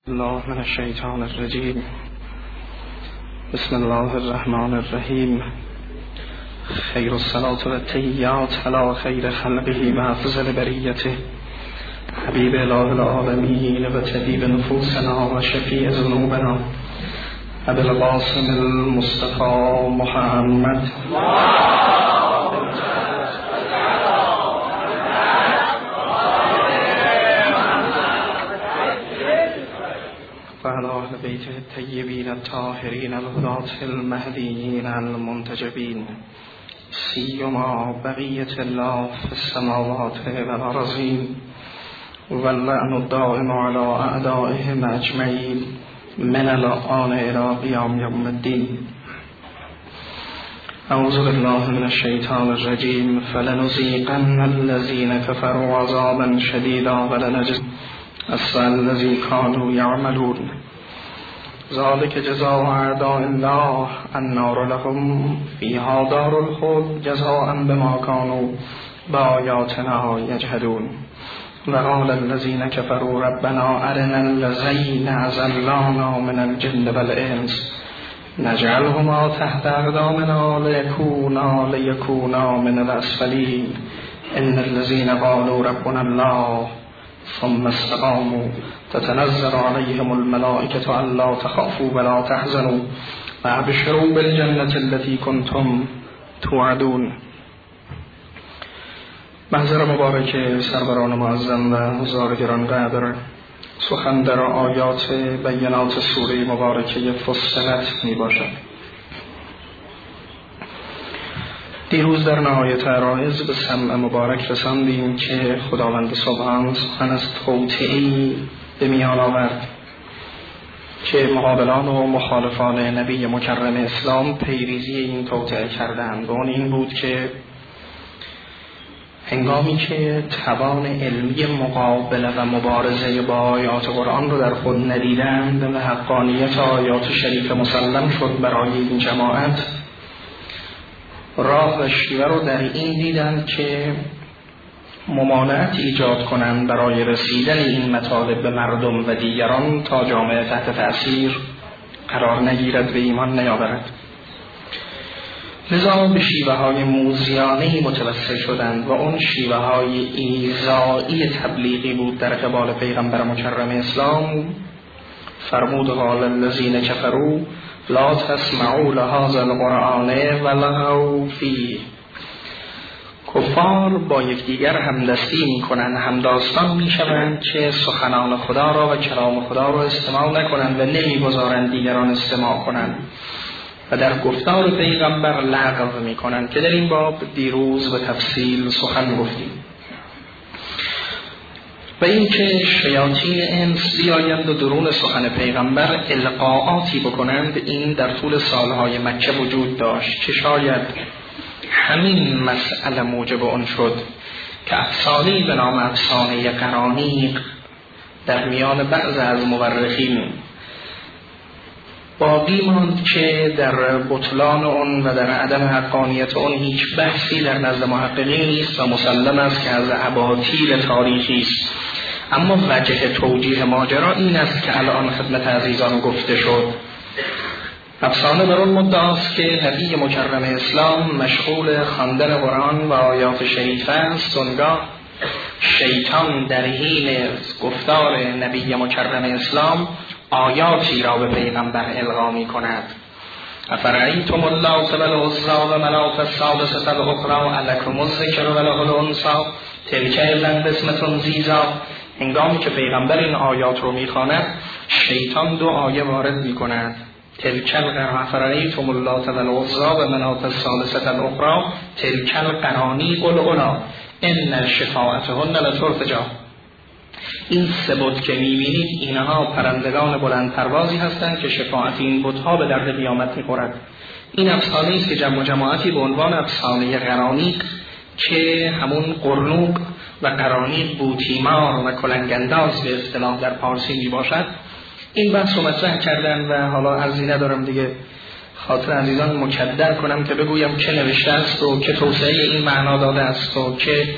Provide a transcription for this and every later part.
الله من الشیطان الرجیم. بسم الله الرحمن الرحیم. خیر الصلاة و التحیات علی خیر خلقه و افضل بریته حبیب اله العالمین و طبیب نفوسنا و شفیع ذنوبنا ابی القاسم المصطفى محمد و علی اهل بیته الطیبین الطاهرین الهداة المهدیین المنتجبین سیما بقیة الله فی السماوات والارضین واللعن الدائم علی اعدائهم اجمعین من الآن الی قیام یوم الدین. اعوذ بالله من الشیطان الرجیم. فلنذیقن الذین کفروا عذابا شدیدا ولنجزینهم أسوأ الذی كانوا یعملون. ذلك جزاء اعداء الله النار لهم فيها دار الخلد جزاء بما كانوا بآياتنا يجحدون. وقال الذين كفروا ربنا أرنا الذين أضلانا من الجن والإنس نجعلهما تحت أقدامنا ليكونا من الأسفلين. إن الذين قالوا ربنا الله ثم استقاموا تتنزل عليهم الملائكة ألا تخافوا ولا تحزنوا وأبشروا بالجنة التي كنتم توعدون. محضر مبارک سروران معظم و حضار گرانقدر، سخن در آیات بینات سوره مبارکه فصلت می باشد. دیروز در نهایت عرایض به سمع مبارک رساندیم که خداوند سبحان سخن از توطئه‌ای به میان آورد که مقابلان و مخالفان نبی مکرم اسلام پیریزی این توطئه کردند. و این بود که هنگامی که توان علمی مقابله و مبارزه با آیات قرآن رو در خود ندیدند و حقانیت آیات شریف مسلم شد برای این جماعت، راه و شیوه رو در این دیدند که ممانعت ایجاد کنند برای رسیدن این مطالب به مردم و دیگران تا جامعه تحت تأثیر قرار نگیرد و ایمان نیاورد. لذا به شیوه های موذیانه‌ای متوسل شدند و اون شیوه های ایذایی تبلیغی بود در قبال پیغمبر مکرم اسلام. فرمود قال الذین کفروا لا تسمعوا لهذا القرآن ولغوا فیه. کفار با یکدیگر همدستی میکنند، همداستان میشوند که سخنان خدا را و کلام خدا را استماع نکنند و نمیگذارند دیگران استماع کنند و در گفتار پیغمبر لغو میکنند که در این باب دیروز به تفصیل سخن گفتیم. و اینکه شیاطین انس بیایند و درون سخن پیغمبر القاءاتی بکنند، این در طول سالهای مکه وجود داشت که شاید همین مسئله موجب آن شد که افسانه‌ای به نام افسانه قرانیق در میان بعض از مورخین باقی ماند که در بطلان اون و در عدم حقانیت اون هیچ بحثی در نزد محققین نیست و مسلم است که از اباطیل تاریخی است. اما وجه توجیه ماجرا این است که الان خدمت عزیزان گفته شد. افسانه بر اون مدعاست که نبی مکرم اسلام مشغول خواندن قرآن و آیات شریفه است. اونگاه شیطان در حین گفتار نبی مکرم اسلام آیاتی را به پیغمبر القا می کند. افرأیتم اللات والعزی و مناة الثالثة الاخری الکم الذکر و له الانثی تلک اذا قسمة ضیزی. هنگامی که پیغمبر این آیات رو میخواند، شیطان دو آیه وارد میکند. تلک افرأیتم اللات والعزی و مناة الثالثة الاخری تلک القرانیق العلی ان شفاعتهن لترتجی. این سه بت که میبینید اینها پرندگان بلند پروازی هستند که شفاعت این بتها به درد قیامت میخورد. این افسانه است که جماعتی به عنوان افسانه قرانیق که همون قرنوق و قرانیق بوتیمار و کلنگنداز به اصطلاح در پارسی می باشد، این بحث رو مطرح کردن و حالا عرضی ندارم دیگه خاطر عزیزان مکدر کنم که بگویم که نوشته است و که توسعه این معنا داده است و که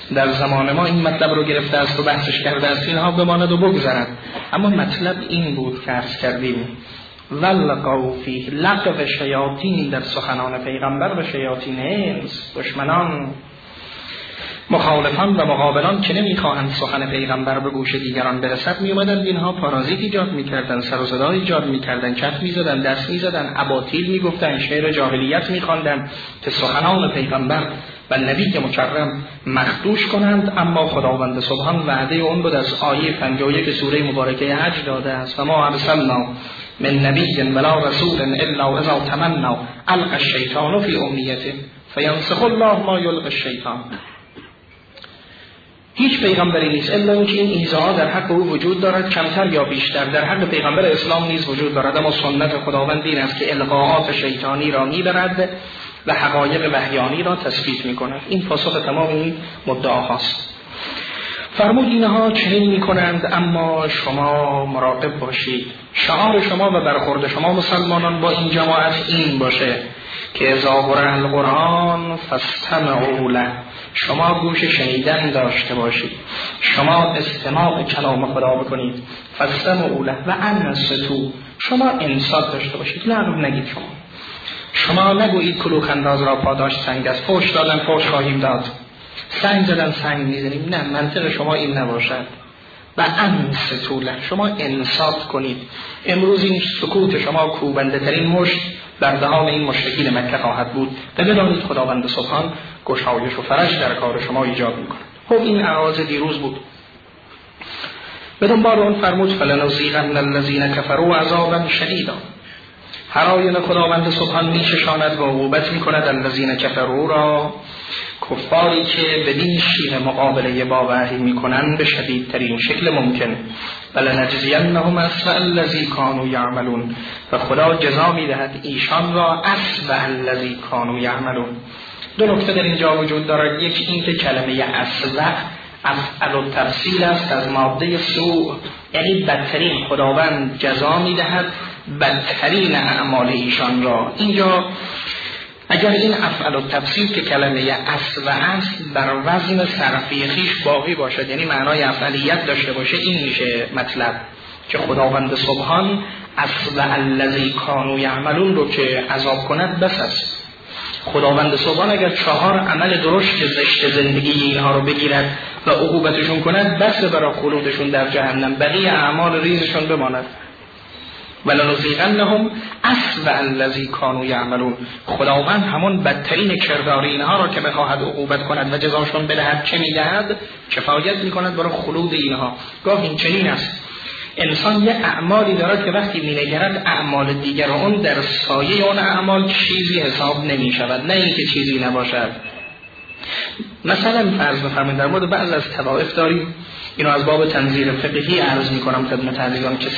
در زمان ما این مطلب رو گرفته است و بحثش کرده است، اینها بماند و بگذرد. اما مطلب این بود که عرض کردیم ولقوا فیه لغو شیاطین در سخنان پیغمبر و شیاطین انس، دشمنان مخالفان و مقابلان که نمیخواهند سخن پیغمبر به گوش دیگران برسد میومدند اینها پارازیت ایجاد میکردن، سر و صدا ایجاد میکردن، کف میزدن، دست میزدن، اباطیل میگفتن، شعر جاهلیت میخواندن که سخنان پیغمبر و نبی مکرم مخدوش کنند. اما خداوند سبحان وعده اون بود از آیه 51 سوره مبارکه حج داده است: و ما ارسلنا من نبی ولا رسول الا اذا تمنى القى الشیطان فی امنیته فینسخ الله ما یلقی الشیطان. هیچ پیغمبری نیست الا اینکه این ایذاها در حق او وجود دارد، کمتر یا بیشتر. در حق پیغمبر اسلام نیز وجود دارد، اما سنت خداوند این است که القاءات شیطانی را میبرد و حقایق وحیانی را تثبیت میکند. این پاسخ تمام این مدعاهاست. فرمود اینها چنین میکنند، اما شما مراقب باشید. شعار شما و برخورد شما مسلمانان با این جماعت این باشه که اذا قرئ القرآن فاستمعوا له، شما گوش شنیدن داشته باشید، شما استماع کلام خدا بکنید. فاستمعوا له و انصتوا، شما انصات داشته باشید، لغو نگید. شما نگویید کلوخ انداز را پاداش سنگ است، فحش دادن فحش خواهیم داد، سنگ زدن سنگ میزنیم. نه، منطق شما این نباشد. و انصتوا له، شما انصات کنید. امروز این سکوت شما کوبنده ترین مشت در دهان این مشرکین مکه خواهد بود و بدانید خداوند سبحان گشایش و فرج در کار شما ایجاد میکند. خب این اعراض دیروز بود. به دنبال اون فرمود فلنذیقن الذین کفروا عذابا شدیدا. هر آینه خداوند سبحان میچشاند و عقوبت میکند الذین کفروا را، کفاری که بدین شیوه مقابله با وحی میکنند به شدیدترین شکل ممکن. ولنجزینهم اسوأ الذی کانوا یعملون، و خدا جزا میدهد ایشان را اسوأ الذی کانوا یعملون. دو نکته در اینجا وجود دارد. یکی این که کلمه اسوأ افعل التفصیل است از ماده سوء، یعنی بدترین. خداوند جزا میدهد بدترین اعمال ایشان را. اینجا اگر این افعل التفصیل که کلمه اسوأ است بر وزن صرفی خویش باقی باشد، یعنی معنای افعلیت داشته باشه، این میشه مطلب که خداوند سبحان اسوأ الذی کانوا یعملون رو که عذاب کند بس است. خداوند سبحان اگر 4 عمل درشت زشت زندگی اینها رو بگیرد و عقوبتشون کند بس برای خلودشون در جهنم، بقیه اعمال ریزشون بماند. ولنذیقنهم اسوأ الذی کانوا یعملون. خداوند همون بدترین کردار اینها را که بخواهد عقوبت کند و جزاشون بدهد چه میدهد؟ کفایت میکند برای خلود اینها. گاه این چنین است، انسان یه اعمالی دارد که وقتی مینگرد اعمال دیگر اون در سایه اون اعمال چیزی حساب نمیشود، نه اینکه چیزی نباشد. مثلا فرض بفرمایید در مورد بعض از طوائف داریم، اینو از باب تنظیر فقهی عرض میکنم خدمت عزیزان که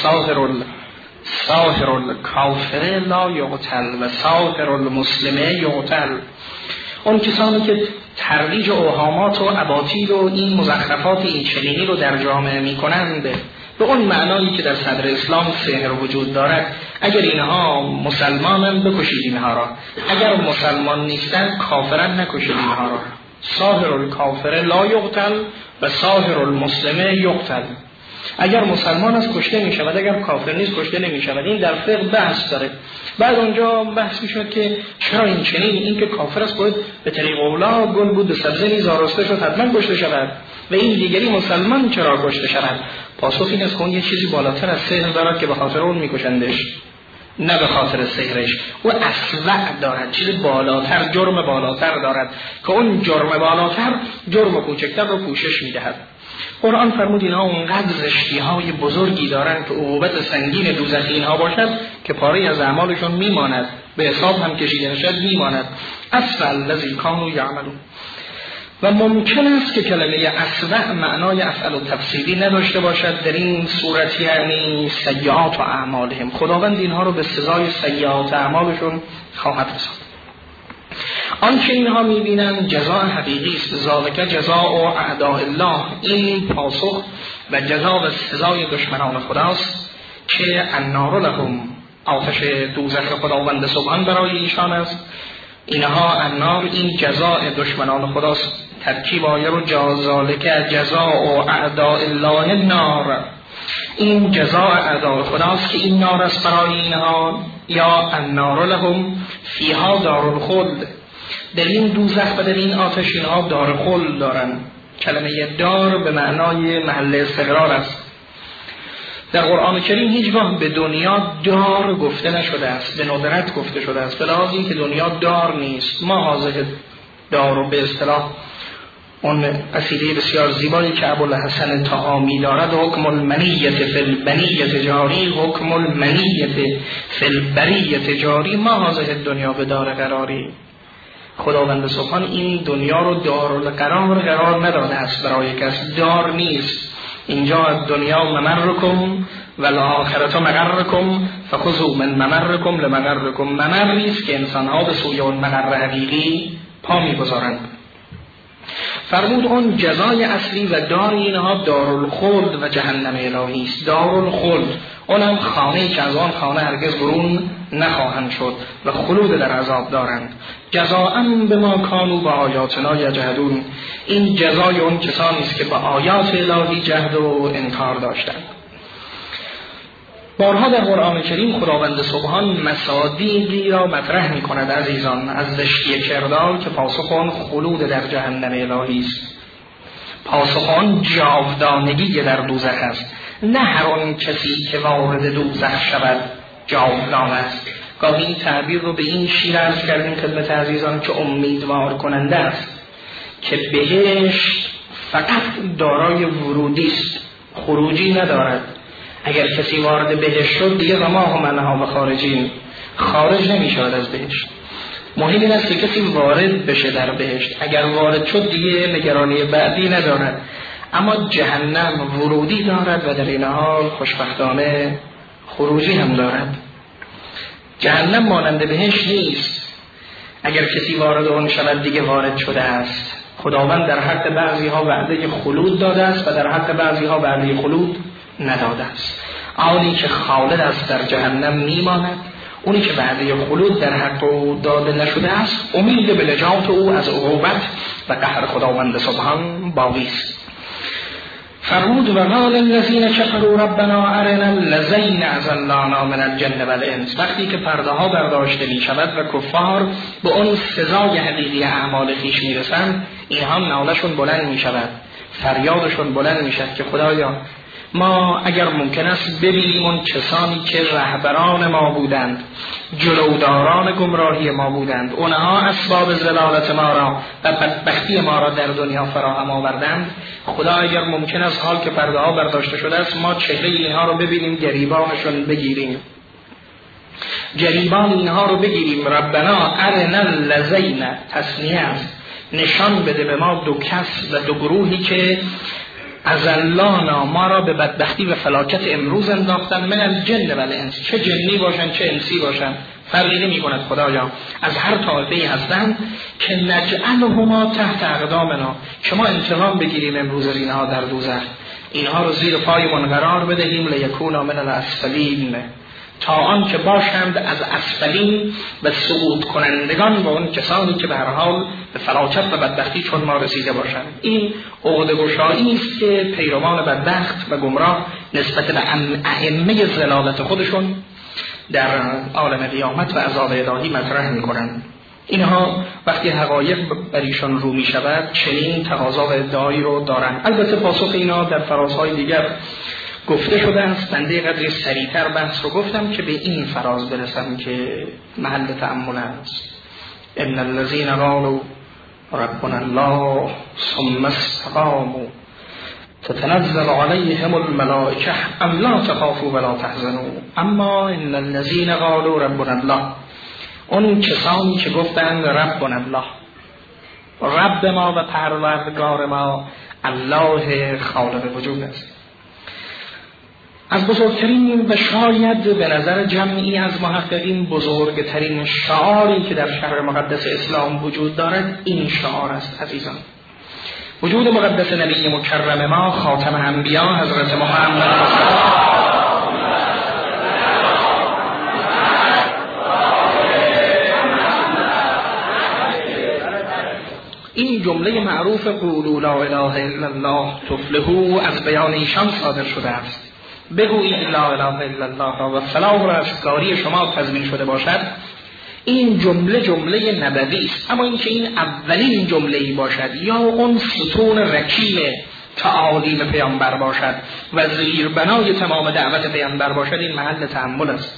ساحر الکافر لا یقتل و ساحر المسلم یقتل. اون کسانی که ترویج اوهامات و اباطیل و این مزخرفات این چنینی رو در جامعه میکنند به اون معنایی که در صدر اسلام سحر وجود دارد، اگر اینها مسلمانن بکشید اینها را، اگر مسلمان نیستن کافرن نکشید اینها را. ساحر الکافر لا یقتل و ساحر المسلم یقتل. اگر مسلمان است کشته می شود، اگر کافر نیست کشته نمی شود. این در فقه بحث داره. بعد اونجا بحث می شود که چرا این چنین، این که کافر است باید به طریق اولا گل بود سبزه نیز آراسته شد حتما کشته شود و این دیگری مسلمان چرا کشته شود؟ پاسخ این است که اون یه چیزی بالاتر از سحر دارد که به خاطر اون میکشندش، نه به خاطر سحرش. و اسوأ دارد، چیز بالاتر، جرم بالاتر دارد که اون جرم بالاتر جرم کوچکتر رو پوشش میدهد. قرآن فرمود اینها اونقدر زشتی‌های بزرگی دارند که عقوبت سنگین دوزخی اینها باشد که پاره از اعمالشون میماند، به حساب هم کشیده نشد میماند. اسوأ الذی کانوا یعملون. و ممکن است که کلمه اسوأ معنای افعل تفصیلی نداشته باشد در این صورت، یعنی سیئات و اعمالهم. خداوند اینها رو به سزای سیئات اعمالشون خواهد رساند. آنچه اینها میبینند جزاء حقیقی است، ذالک جزاء اعداء الله. این پاسخ و جزا و سزای دشمنان خداست که النار لهم، آتش دوزخ خداوند سبحان برای ایشان است. اینها النار، این جزاء دشمنان خداست. ترکیب آیه رو ذالک جزاء اعداء الله النار، این جزاء اعداء خداست که این نار است برای اینها، یا النار لهم فیها دار الخلد، در این دوزخ و در این آتش اینها دار خلد دارن. کلمه دار به معنای محل استقرار است. در قرآن کریم هیچگاه به دنیا دار گفته نشده است، به ندرت گفته شده است، به لحاظ این که دنیا دار نیست. ما حاضر دار رو به اصطلاح اون قصیده بسیار زیبایی که ابوالحسن طهامی دارد، حکم المنیت فی البنیت جاری، حکم المنیت فی البریت جاری، ما حاضر دنیا به دار قراری. خداوند سبحان این دنیا رو دارالقرار قرار نداده است برای کس، دار نیست. اینجا دنیا ممرکم و الاخرة مقرکم فخذوا من ممرکم لمقرکم، ممری است که انسان‌ها به سوی اون مقر حقیقی پا می‌گذارند. فرمود اون جزای اصلی و دار اینها دارالخلد و جهنم الهی است. دارالخلد اونم خانه‌ای که از آن خانه هرگز برون نخواهند شد و خلود در عذاب دارند. جزاء بما کانوا بآیاتنا یجحدون، این جزای اون کسانی است که با آیات الهی جهد و انکار داشتند. بارها در قرآن کریم خداوند سبحان مصادیقی را مطرح می کند عزیزان از زشتی کردار که پاسخ آن خلود در جهنم الهی است، پاسخ آن جاودانگی در دوزخ است. نه هر آن کسی که وارد دوزخ شود جاودان است. گاهی این تعبیر رو به این شیوه عرض کردیم خدمت عزیزان که امیدوار کننده است که بهشت فقط دارای ورودی است، خروجی ندارد. اگر کسی وارد بهشت شد دیگه و ما هم انها و خارجین، خارج نمی شود از بهشت. مهم این است که کسی وارد بشه در بهشت، اگر وارد شد دیگه نگرانی بعدی ندارد. اما جهنم ورودی دارد و در این حال خوشبختانه خروجی هم دارد. جهنم مانند بهشت نیست، اگر کسی وارد اون شود دیگه وارد شده است. خداوند در حق بعضی ها وعده خلود داده است و در حق بعضی ها وعده خلود نداده است. آنی که خالد است در جهنم میماند، اونی که وعده خلود در حق او داده نشده است امید به نجات او از عقوبت و قهر خداوند سبحان باقی است. فرمود و قال الذین کفروا ربنا ارنا الذین اضلانا من الجن والانس، وقتی که پرده ها برداشته می شود و کفار به اون سزای حقیقی اعمال خویش می رسند، اینها نالشون بلند می شود، فریادشون بلند می شود که خدایا ما اگر ممکن است ببینیم اون کسانی که رهبران ما بودند، جلوداران گمراهی ما بودند، اونها اسباب ضلالت ما را و بدبختی ما را در دنیا فراهم آوردند، خدا اگر ممکن است حال که پرده ها برداشته شده است ما چهره اینها رو ببینیم، گریبانشون بگیریم، گریبان اینها رو بگیریم. ربنا ارنا الذین، تسنیه است، نشان بده به ما دو کس و دو گروهی که اضلانا، ما را به بدبختی و فلاکت امروز انداختن، من الجن والانس، چه جنی باشن چه انسی باشن فرقی نمی کند خدایا، از هر طایفه‌ای هستند، که نجعلهما تحت اقدامنا، که ما انتقام بگیریم امروز از اینها در دوزخ، اینها رو زیر پایمون قرار بدهیم، لیکونا من الاسفلین، تا آن که باشند از اسفلین و سقوط کنندگان و اون کسانی که به هر حال به فلاکت و بدبختی چون ما رسیده باشند. این عقده گشایی است که پیروان بدبخت و گمراه نسبت به ائمه ضلالت خودشون در عالم قیامت و عذاب الهی مطرح می‌کنند. اینها وقتی حقایق بر ایشان رو می‌شود چنین تقاضا و ادعایی رو دارند. البته پاسخ اینا در فرازهای دیگر گفته شده است. بنده قدری سریعتر بحث رو گفتم که به این فراز برسم که محل تأمل است. ان الذين قالوا ربنا الله ثم استقاموا تتنزل عليهم الملائكه ام لا تخافوا ولا تحزنوا اما ان الذين قالوا ربنا الله، اون کسانی که گفتند ربنا الله، رب ما و پروردگار ما الله خالق وجود است. از بزرگترین و شاید به نظر جمعی از محققین بزرگترین شعاری که در شرع مقدس اسلام وجود دارد این شعار است عزیزان. وجود مقدس نبی مکرم ما خاتم انبیا حضرت محمد جمله معروف قولوا لا اله الا الله تفلحوا از بیان ایشان صادر شده است. بگویید لا اله الا الله و فلاح و رستگاری شما تضمین شده باشد. این جمله نبوی است، اما اینکه این اولین جمله‌ای باشد یا اون ستون رکیب تعالیم پیامبر باشد و زیربنای تمام دعوت پیامبر باشد، این محل تأمل است.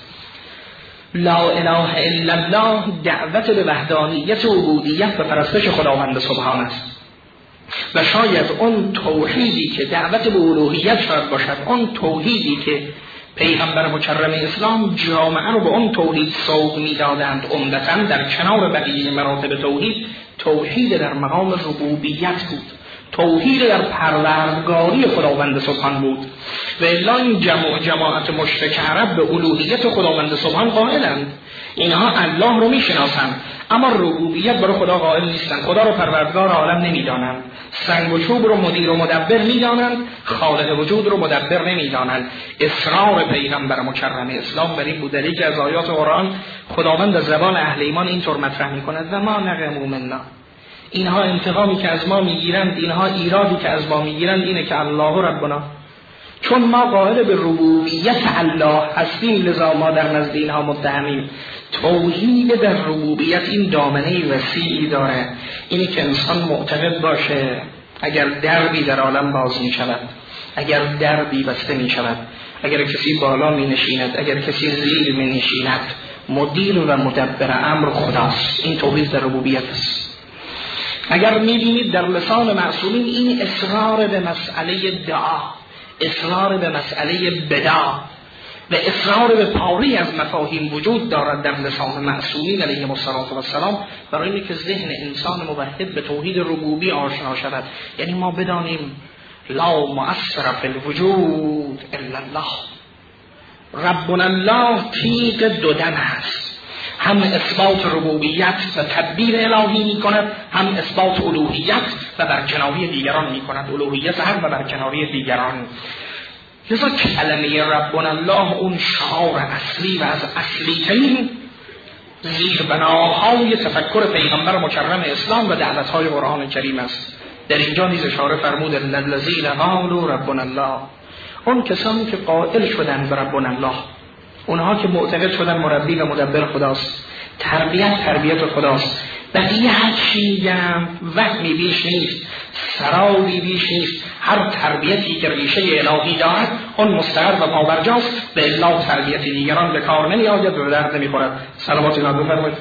لا اله الا الله دعوت به وحدانیت و عبودیت و پرستش خداوند سبحان است و شاید اون توحیدی که دعوت به الوهیت شاید باشد، اون توحیدی که پیغمبر مکرم اسلام جامعه رو به اون توحید سوق می‌دادند، عمدتاً در کنار بقیه مراتب توحید در مقام ربوبیت بود، توحید در پروردگاری خداوند سبحان بود. و الا این جماعت مشرک عرب به الوهیت خداوند سبحان قائلند، اینها الله رو میشناسند اما ربوبیت برای خدا قائل نیستند، خدا رو پروردگار عالم نمیدانند، سنگ و چوب رو مدیر و مدبر میدانند، خالق وجود رو مدبر نمیدانند. اصرار پیغمبر مکرم اسلام بر این بود. در یکی از آیات قرآن خداوند از زبان اهل ایمان اینطور مطرح میکند و ما نقموا منا، اینها انتقامی که از ما میگیرند، اینها ایرادی که از ما میگیرند اینه که الله ربنا، چون ما قائل به ربوبیت الله هستیم لذا ما در نزد اینها متهمیم. توحید در ربوبیت این دامنه وسیعی داره، اینی که انسان معتقد باشه اگر دربی در عالم باز می شود، اگر دربی بسته می شود، اگر کسی بالا می نشیند، اگر کسی زیر می نشیند، مدیر و مدبر امر خداست. این توحید در ربوبیت است. اگر می‌بینید در لسان معصومین این اصرار به مسئله دعا، اصرار به مسئله بدع و اصرار به پاری از مفاهیم وجود دارد در لسان معصومین علیهم السلام، برای اینکه که ذهن انسان موحد به توحید ربوبی آشنا شود. یعنی ما بدانیم لا مؤثر فی الوجود الا الله، ربنا الله تیغ دودن است، هم اثبات ربوبیت و تدبیر الهی می کند، هم اثبات الوهیت و برکناری دیگران می کند، الوهیت هم و برکناری دیگران. لذا کلمه ربنا الله اون شعار اصلی و از اصلی ترین زیربناهای تفکر پیغمبر مکرم اسلام و دعوتهای قرآن کریم است. در اینجا نیز اشاره فرمود الذین قالوا ربنا الله، اون کسانی که قائل شدن به ربنا الله، اونها که معتقد شدن مربی و مدبر خداست، تربیت خداست، بقیه هر چی میگم وهمی بیش نیست، سرابی بیش نیست، هر تربیتی که ریشه الهی دارد اون مستقر و پابرجاست، به الا تربیت دیگران به کار نمیآید و به درد نمیخورد. صلوات الله بفرمایید.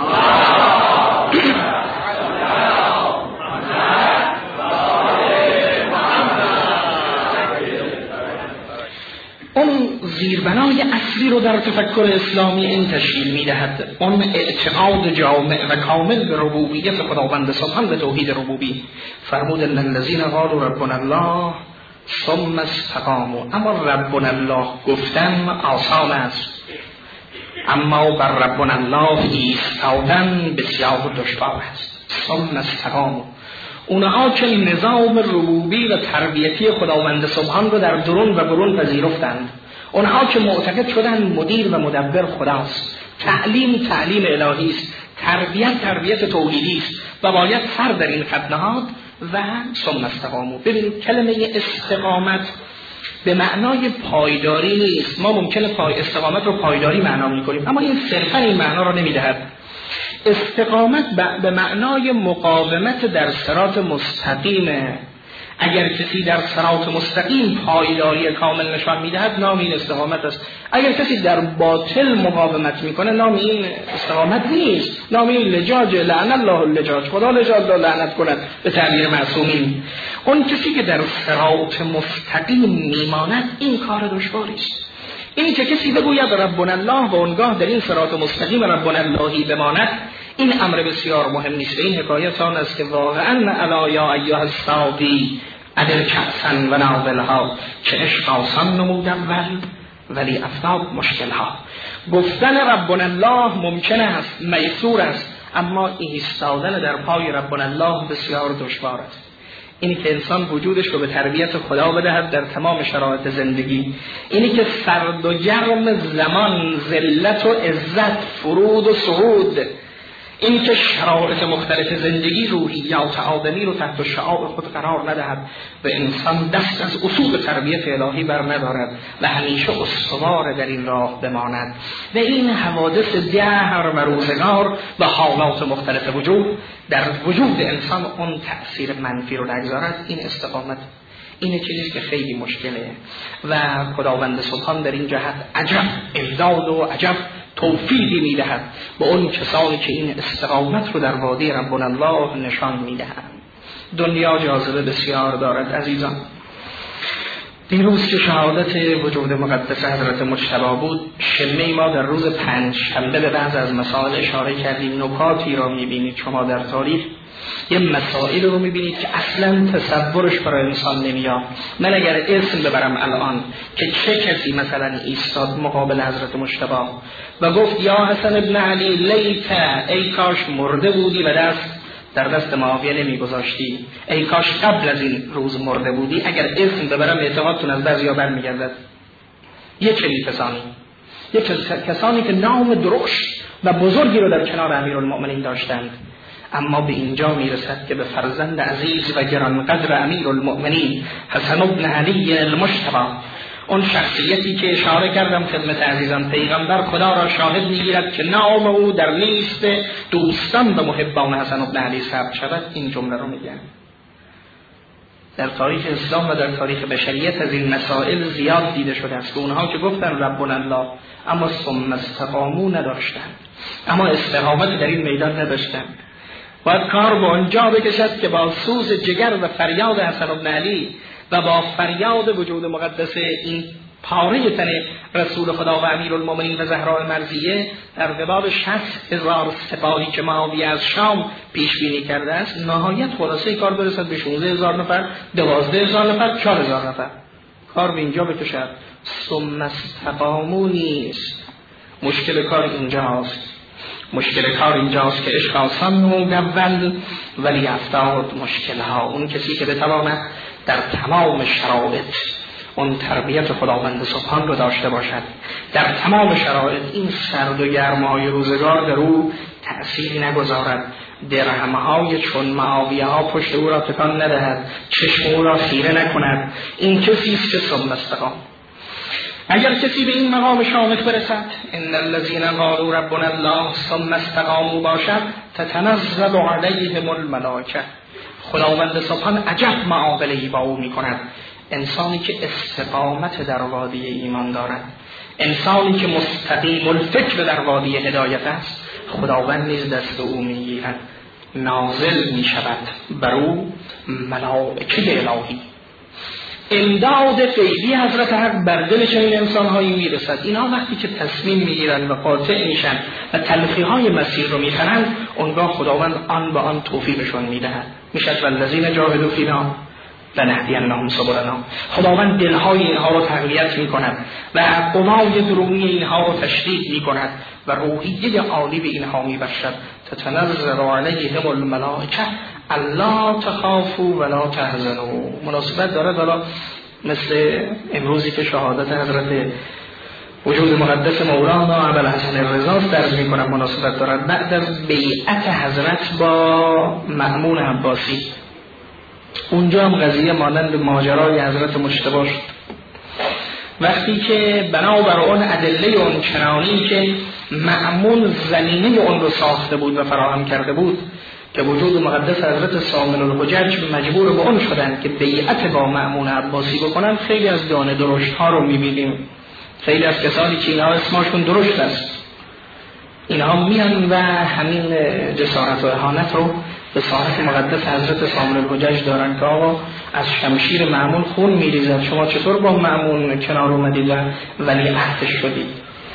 اون زیربنای اصلی رو در تفکر اسلامی این تشکیل میدهد، اون اعتقاد جامع و کامل به ربوبیت خداوند سبحان، به توحید ربوبی. فرمود ان الذین قالوا ربنا الله ثم استقاموا، اما ربنا الله گفتن آسان است، اما بر ربنا الله ایستادن بسیار دشوار است. ثم استقاموا، اونها که نظام ربوبی و تربیتی خداوند سبحان رو در درون و برون پذیرفتند، اونها که معتقد شدن مدیر و مدبر خداست، تعلیم الهی است، تربیت توحیدی است و باید سر در این خط نهاد و ثم استقاموا. ببینید کلمه استقامت به معنای پایداری نیست. ما ممکنه استقامت رو پایداری معنا می‌کنیم، اما این صرفا این معنا رو نمی‌دهد. استقامت به معنای مقاومت در صراط مستقیمه. اگر کسی در صراط مستقیم پایداری کامل نشان میدهد نام این استقامت است. اگر کسی در باطل مقاومت میکنه نام این استقامت نیست، نام این لجاج، لعن الله اللجاج، خدا لجاج را لعنت کند به تعبیر معصومین. اون کسی که در صراط مستقیم میماند این کار دشواری است. این که کسی بگوید ربنا الله و اونگاه در این صراط مستقیم ربنا اللهی بماند، این امر بسیار مهم نیست. این حکایت آن است که واقعا الا یا ایها الصافی ادر کأسن و ناولها، که عشق آسان نمود اول ولی افتاد مشکلها. گفتن ربنا الله ممکن است، میسور است، اما ایستادن در پای ربنا الله بسیار دشوار است. اینی که انسان وجودش رو به تربیت خدا بدهد در تمام شرایط زندگی، اینی که سرد و گرم زمان، ذلت و عزت، فرود و صعود، این که شرایط مختلف زندگی روحیات آدمی رو تحت شعار خود قرار ندهد و انسان دست از اصول تربیت الهی بر ندارد و همیشه استوار در این راه بماند و این حوادث دهر و روزگار و حالات مختلف وجود در وجود انسان اون تأثیر منفی رو نگذارد، این استقامت. این چیزی که خیلی مشکله و خداوند سبحان در این جهت عجب امداد و عجب توفیقی میدهد به اون کسانی که این استقامت رو در وادی ربنا الله نشان میدهند. دنیا جاذبه بسیار دارد عزیزان. دیروز که شهادت وجود مقدس حضرت مجتبی بود، شمه ما در روز پنجشنبه به بعض از مسائل اشاره کردیم. نکاتی را میبینید شما در تاریخ، یه مسائل رو میبینید که اصلا تصورش برای انسان نمیاد. من اگر اسم ببرم الان که چه کسی مثلا ایستاد مقابل حضرت مجتبی و گفت یا حسن ابن علی لیت، ای کاش مرده بودی و در دست معاویه نمیگذاشتی، ای کاش قبل از این روز مرده بودی، اگر اسم ببرم اعتقادتون از بعضیا برمیگردد. یه چنین کسانی که نام درشت و بزرگی رو در کنار امیرالمؤمنین داشتند، اما به اینجا میرسد که به فرزند عزیز و گرانقدر امیرالمؤمنین حسن ابن علی المجتبی، اون شخصیتی که اشاره کردم خدمت عزیزان، پیغمبر خدا را شاهد میگیرد که نام او در لیست دوستان و محبان حسن ابن علی ثبت شود، این جمله رو میگن. در تاریخ اسلام و در تاریخ بشریت از این مسائل زیاد دیده شده است که اونها که گفتن ربنا الله اما ثم استقاموا نداشتند، اما استقامت در این میدان نداشتند. باید کار به آنجا بکشد که با سوز جگر و فریاد حسن ابن علی و با فریاد وجود مقدس این پاره تن رسول خدا و امیرالمؤمنین و زهراء مرضیه در قبال 60,000 سپاهی که معاویه از شام پیش بینی کرده است، نهایت خلاصه کار برسد به 16,000 نفر، 12,000 نفر، 4,000 نفر. کار به اینجا بکشد. ثم استقاموا نیست. مشکل کار اینجاست. که عشق آسان مول ولی افتاد مشکل ها. اون کسی که بتواند در تمام شرایط اون تربیت خداوند سبحان رو داشته باشد، در تمام شرایط این سرد و گرمای روزگار در او تأثیری نگذارد، درهمهای چون معاویه ها پشت او را تکان ندهد، چشم او را خیره نکند، این کسی است که ثم استقام. اگر کسی به این مقام شامخ برسد، ان الذين قالوا ربنا الله ثم استقاموا باشد، تتنزل علیهم الملائکه، خداوند سبحان عجب معامله‌ای با او می‌کند. انسانی که استقامت در وادی ایمان دارد، انسانی که مستقیم الفکر در وادی هدایت است، خداوند نیز دست او می‌گیرد، نازل می‌شود بر او ملائکه الهی. امداد غیبی حضرت حق بر دل چنین انسان‌هایی میرسد. اینها وقتی که تصمیم میگیرن و قاطع میشن و تلخی‌های مسیر رو میخرند، اونگاه خداوند آن به آن توفیقشون میدهد. میشد والذین جاهدوا فینا لنهدینهم سبلنا. خداوند دلهای اینها رو تقویت میکند و قوای درونی اینها رو تشدید میکند و روحیه عالی به اینها میبخشد. تتنزل علیهم الملائکه الا تخافوا ولا تحزنوا. مناسبت دارد حالا مثل امروزی که شهادت حضرت وجود مقدس مولانا ابوالحسن الرضا درج میکنم، مناسبت دارد. بعد از بیعت حضرت با مأمون عباسی، اونجا هم قضیه مانند ماجرای حضرت مجتبی شد. وقتی که بنابر اون ادله اون چنانی که مأمون زمینه اون رو ساخته بود و فراهم کرده بود که وجود مقدس حضرت سامن الحجج مجبور به اون شدن که بیعت با مأمون عباسی بکنن، خیلی از دانه درشت ها رو میبینیم، خیلی از کسانی که اینها اسمشون درشت است، اینها میان و همین جسارت و اهانت رو به ساحت مقدس حضرت سامن الحجج دارن که آقا از شمشیر مأمون خون میریزد، شما چطور با مأمون کنار اومدید و ولی عهدش شدید؟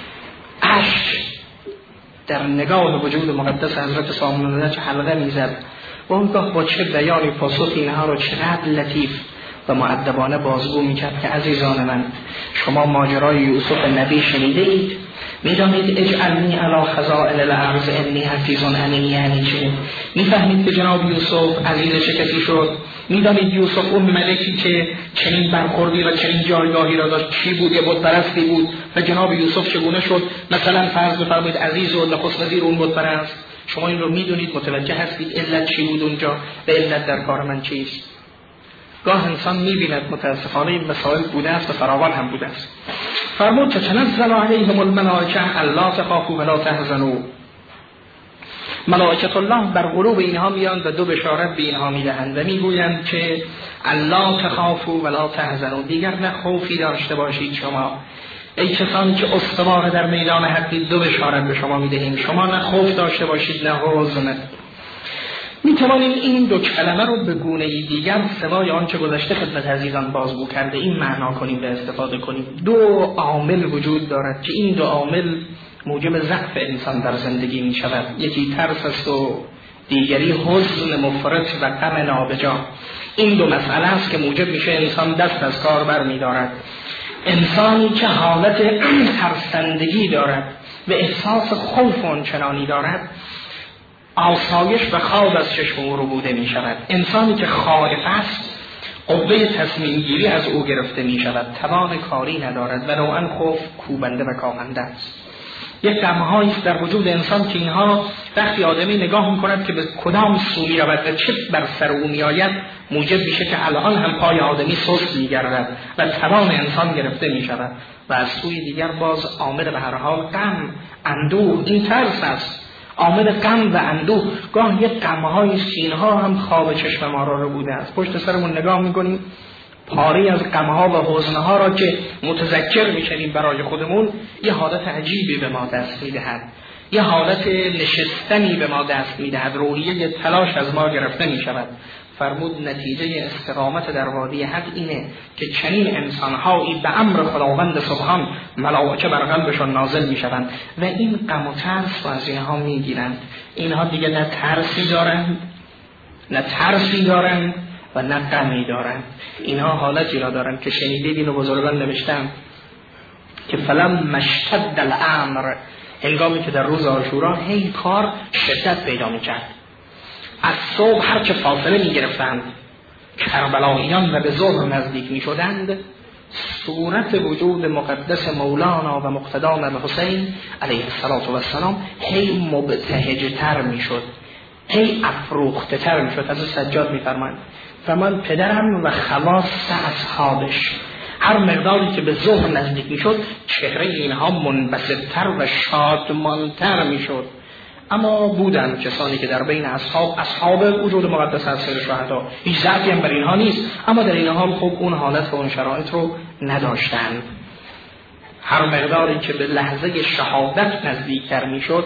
اشک در نگاه وجود مقدس حضرت سامن الحجج حلقه میزد و اونگاه با چه بیانی پاسخ اینها رو چقدر لطیف و مؤدبانه بازگو میکرد که عزیزان من، شما ماجرای یوسف نبی شنیده اید؟ میدانید اجعلنی علی خزائن الارض انی حفیظ علیم یعنی چه؟ میفهمید که جناب یوسف عزیز چه کسی شد؟ میدانید یوسف اون ملکی که چنین برخوردی و چنین جایگاهی را داشت چی بود؟ یه بت پرستی بود و جناب یوسف چگونه شد مثلا فرض بفرمایید عزیز و نخست وزیر اون بت پرست؟ شما این رو میدونید، متوجه هستید علت چی بود اونجا و علت در کار من چیست؟ گاه انسان میبیند متاسفانه این مسائل بوده است و فراوان هم بوده است. فرمود تتنزل علیهم الملائکه الا تخافوا ولا تحزنوا. ملائکه الله بر قلوب اینها میان و دو بشارت به اینها میدهند و میگویند که الا تخافوا ولا تحزنوا، دیگر نه خوفی داشته باشید شما ای کسانی که استوار در میدان حقی، دو بشارت به شما میدهیم، شما نه خوف داشته باشید نه حزن. میتوانیم این دو کلمه رو به گونه دیگر سوای آنچه گذشته خدمت عزیزان بازگو کرده این معنا کنیم و استفاده کنیم. دو عامل وجود دارد که این دو عامل موجب ضعف انسان در زندگی می شود. یکی ترس است و دیگری حزن مفرط و غم نابجا. این دو مسئله است که موجب میشه انسان دست از کار بر می دارد. انسانی که حالت ترسندگی دارد و احساس خوف آنچنانی دارد، آسایش و خواب از چشم او رو بوده می شود. انسانی که خائف است، قوه تصمیم گیری از او گرفته می شود، توان کاری ندارد و نوعا خوف کوبنده و کاهنده است. یک غم‌هایی است در وجود انسان که اینها وقتی آدمی نگاه می‌کند که به کدام سو می‌رود و چه بر سر او می‌آید، موجب میشه که الان هم پای آدمی سست می‌گردد و توان انسان گرفته می‌شود. و از سوی دیگر باز عامل به هر حال غم، اندوه، این ترس است. عامل غم و اندوه، گاه یک غم‌هایی است که اینها هم خواب چشم ما را بوده است. پشت سرمون نگاه می‌کنیم، پاری از غم‌ها و حزن‌ها را که متذکر می‌شویم برای خودمون، یه حالت عجیبی به ما دست می‌دهد، یه حالت نشستنی به ما دست می‌دهد، روحیه تلاش از ما گرفته می‌شود. فرمود نتیجه استقامت در وادی حق اینه که چنین انسان‌هایی به امر خداوند سبحان ملائکه بر قلبشان نازل می‌شوند و این غم و ترس را از اینها می‌گیرند. اینها دیگه نه ترسی دارند و نه غمی دارند. اینها حالتی را دارند که شنیدید اینو بزرگان نوشتن که فلم مشتد الامر، هنگامی که در روز عاشورا هی کار شدت پیدا می‌کرد، از صبح هر چه فاصله می‌گرفتند کربلاییان و به ظهر نزدیک می‌شدند، صورت وجود مقدس مولانا و مقتدام حسین علیه السلام هی مبتهج‌تر می‌شد، هی افروخته‌تر می‌شد. از سجاد می‌فرمایند فرمان پدرم و خواص اصحابش هر مقداری که به ظهر نزدیک میشد چهره اینها منبسط‌تر و شادمانتر میشد. اما بودن کسانی که در بین اصحاب وجود مقدس از سر شهدا هیچ ضعفی هم بر اینها نیست، اما در این حال خب اون حالت و اون شرایط رو نداشتند. هر مقداری که به لحظه شهادت نزدیکتر میشد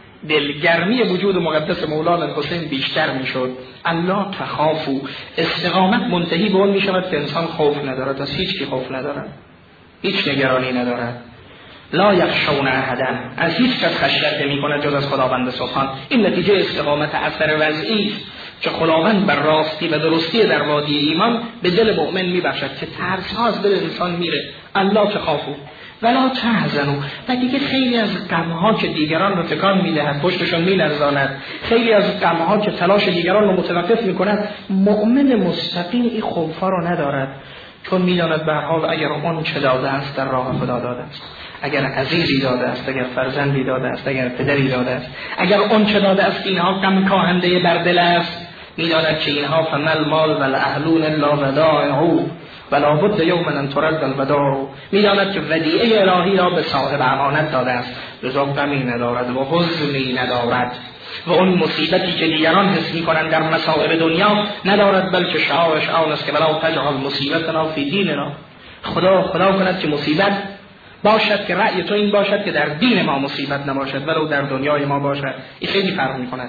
دلگرمی وجود مقدس مولانا حسین بیشتر میشد. الله تخافوا، استقامت منتهی به اون میشود که انسان خوف ندارد، از هیچ کی خوف ندارد، هیچ نگرانی ندارد. لا یخشون احدا، از هیچ کس خشیت نمی‌کند جز از خداوند سبحان. این نتیجه استقامت اثر وضعی است که خداوند بر راستی و درستی در وادی ایمان به دل مؤمن میبخشد که ترس‌ها از دل انسان میره. الله تخافوا ولا تحزنوا، و دیگه خیلی از غم‌ها که دیگران رو تکان میدهد، پشتشون میلرزاند، خیلی از غم‌ها که تلاش دیگران رو متوقف میکند، مؤمن مستقیم این خوفا رو ندارد، چون میداند به هر حال اگر اون چه داده است در راه خدا داده است، اگر عزیزی داده است، اگر فرزندی داده است، اگر پدری داده است، اگر اون چه داده است اینها غم کاهنده بر دل است، میداند که اینها فمل مال و الاهلون الا ودائعوا ولا بد یوما ان ترد الوداع، میداند که ودیعه الهی را به صاحب امانت داده است، لذا غمی ندارد و حزنی ندارد و اون مصیبتی که دیگران حس می‌کنند در مصائب دنیا ندارد، بلکه شعارش آن است که ولا تجعل مصیبتنا فی دیننا، خدا کند که مصیبت باشد که رأی تو این باشد که در دین ما مصیبت نباشد ولو در دنیای ما باشد. این خیلی فرق می‌کند.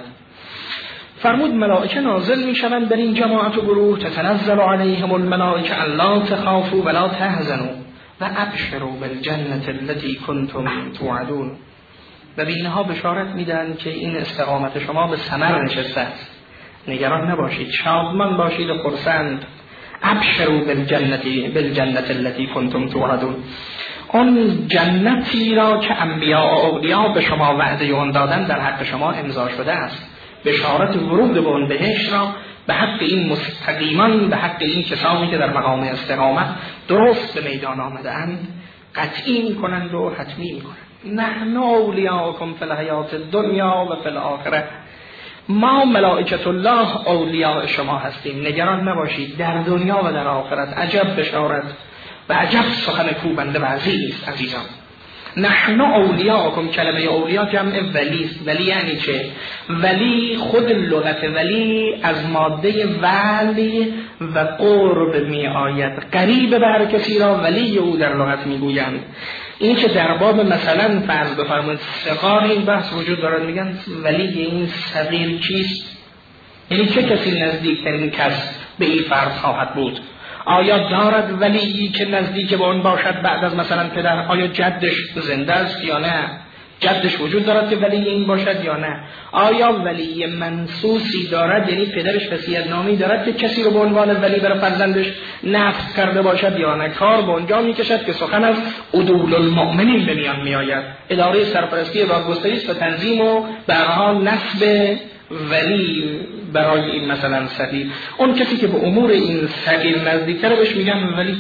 فرمود ملائکه نازل میشوند بر این جماعت و گروه، تتنزل علیهم الملائکه الا تخافوا ولا تحزنوا و ابشروا بالجنة التي کنتم توعدون، و به اینها بشارت میدن که این استقامت شما به ثمر نشسته است، نگران نباشید، شادمان باشید و خرسند. ابشروا بالجنة التي کنتم توعدون، اون جنتی را که انبیاء و اولیا به شما وعده آن دادن در حق شما امضا شده است. بشارت ورود به اون بهشت را به حق این مستقیمان، به حق این کسانی که در مقام استقامت درست به میدان آمده اند قطعی میکنند و حتمی میکنند. نحن اولیاءکم فی الحیات الدنیا و فی الاخره. ما ملائکت الله اولیاء شما هستیم، نگران نباشید در دنیا و در آخرت. عجب بشارت و عجب سخن کوبنده و عزیز عزیزان. نحن اولیاءکم، کلمه اولیاء جمع ولی است. ولی یعنی چه؟ ولی خود لغت ولی از ماده ولی و قرب می آید. قریب به هر کسی را ولی او در لغت می گویند. این که در باب مثلا فرض بفرمایید صغار این بحث وجود دارد، میگن ولی این صغیر کیست؟ یعنی چه کسی نزدیکترین کس به این فرد خواهد بود؟ آیا دارد ولی که نزدیک به اون باشد بعد از مثلا پدر؟ آیا جدش زنده است یا نه؟ جدش وجود دارد که ولی این باشد یا نه؟ آیا ولی منصوصی دارد، یعنی پدرش وصیت‌نامه‌ای دارد که کسی رو به عنوان ولی برای فرزندش نفذ کرده باشد یا نه؟ کار به اونجا میکشد که سخن از عدول المؤمنین به میان میآید. اداره سرپرستی دادگستری است و تنظیم و به هر حال نسب ولی برای این مثلا صغیر. اون کسی که به امور این صغیر نزدیک‌تره بهش میگن ولی.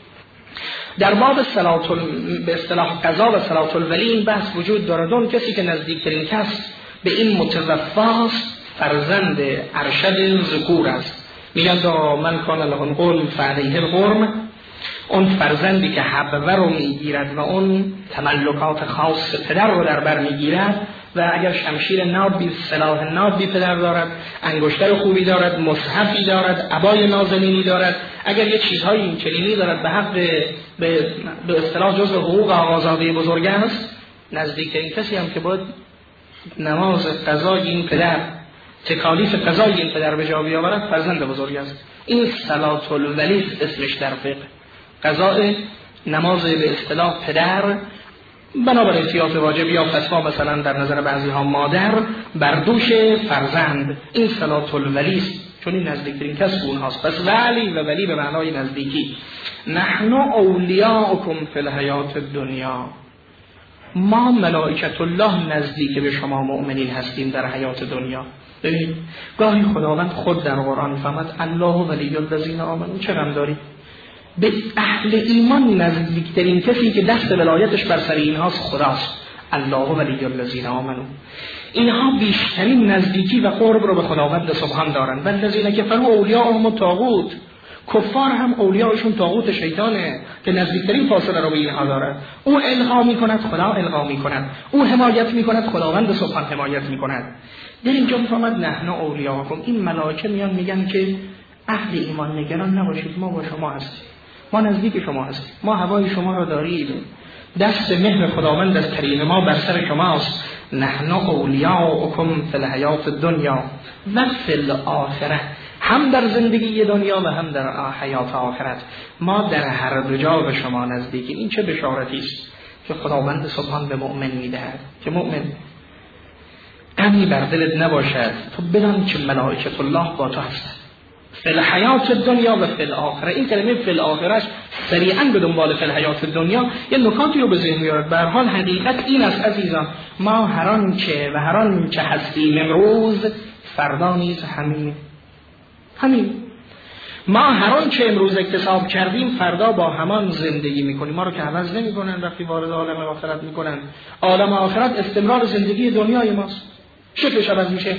در باب به اصطلاح قضا و صلاة الولی این بحث وجود دارد. اون کسی که نزدیکترین کس به این متوفاست فرزند ارشد ذکور است، میگن من کان له القرم فعلیه القرم. اون فرزندی که حبوه رو میگیرد و اون تملکات خاص پدر رو در بر میگیرد و اگر شمشیر نابی، سلاح نابی پدر دارد، انگشتر خوبی دارد، مصحفی دارد، عبای نازنینی دارد، اگر یه چیزهای این چنینی دارد به حق به اصطلاح جزء حقوق آقازاده بزرگ است، نزدیکترین کسی هم که باید نماز قضای این پدر، تکالیف قضای این پدر به جا بیاورد فرزند بزرگ است. این صلاة الولی اسمش در فقه. قضای نماز به اصطلاح پدر بنابر احتیاط واجب یا فتوا مثلا در نظر بعضی ها مادر بر دوش فرزند، این صلاة الولی است، چون این نزدیکترین کس اونهاست. پس ولی و ولی به معنای نزدیکی. نحن اولیاءکم فی الحیات الدنیا، ما ملائکت الله نزدیک به شما مؤمنین هستیم در حیات دنیا. ببینید گاهی خداوند خود در قرآن فرمود الله ولی الذین آمنوا. چه غم داری؟ به اهل ایمان نزدیکترین کسی که دست ولایتش بر سر اینهاست خداست. الله ولی الذین آمنوا. اینها بیشترین نزدیکی و قرب رو به خداوند سبحان دارند. والذین کفروا اولیاءهم الطاغوت، کفار هم اولیاءشون طاغوت شیطانه که نزدیکترین فاصله رو به اینها دارد. او القا میکند خدا القا میکند، او حمایت میکند خداوند سبحان حمایت میکند. در اینجا میفهمد نحن اولیاءکم، این ملائکه میان میگن که اهل ایمان نگران نباشید، ما با شما هستیم، ما نزدیک شما هستیم، ما هوای شما را داریم، دست مهر خداوند از کریم ما بر سر شماست. نحن اولیاءکم فی الحیات الدنیا و فی الاخره، هم در زندگی دنیا و هم در حیات آخرت ما در هر دو جا به شما نزدیکیم. این چه بشارتی است که خداوند سبحان به مؤمن میدهد که مؤمن غمی بر دلت نباشد، تو بدان که ملائکت الله با تو هستند فی الحیات الدنیا و فی الاخره. این کلمه فی الاخره سریعا به دنبال فی الحیات الدنیا یه نکاتی رو به ذهن میارد. به هر حال حقیقت این است عزیزان، ما هر آنچه و هر آنچه هستیم امروز فردا نیز همین. ما هر آنچه امروز اکتساب کردیم فردا با همان زندگی میکنیم. ما رو که عوض نمیکنن وقتی وارد عالم آخرت میکنن. عالم آخرت استمرار زندگی دنیای ماست، شکلش عوض میشه.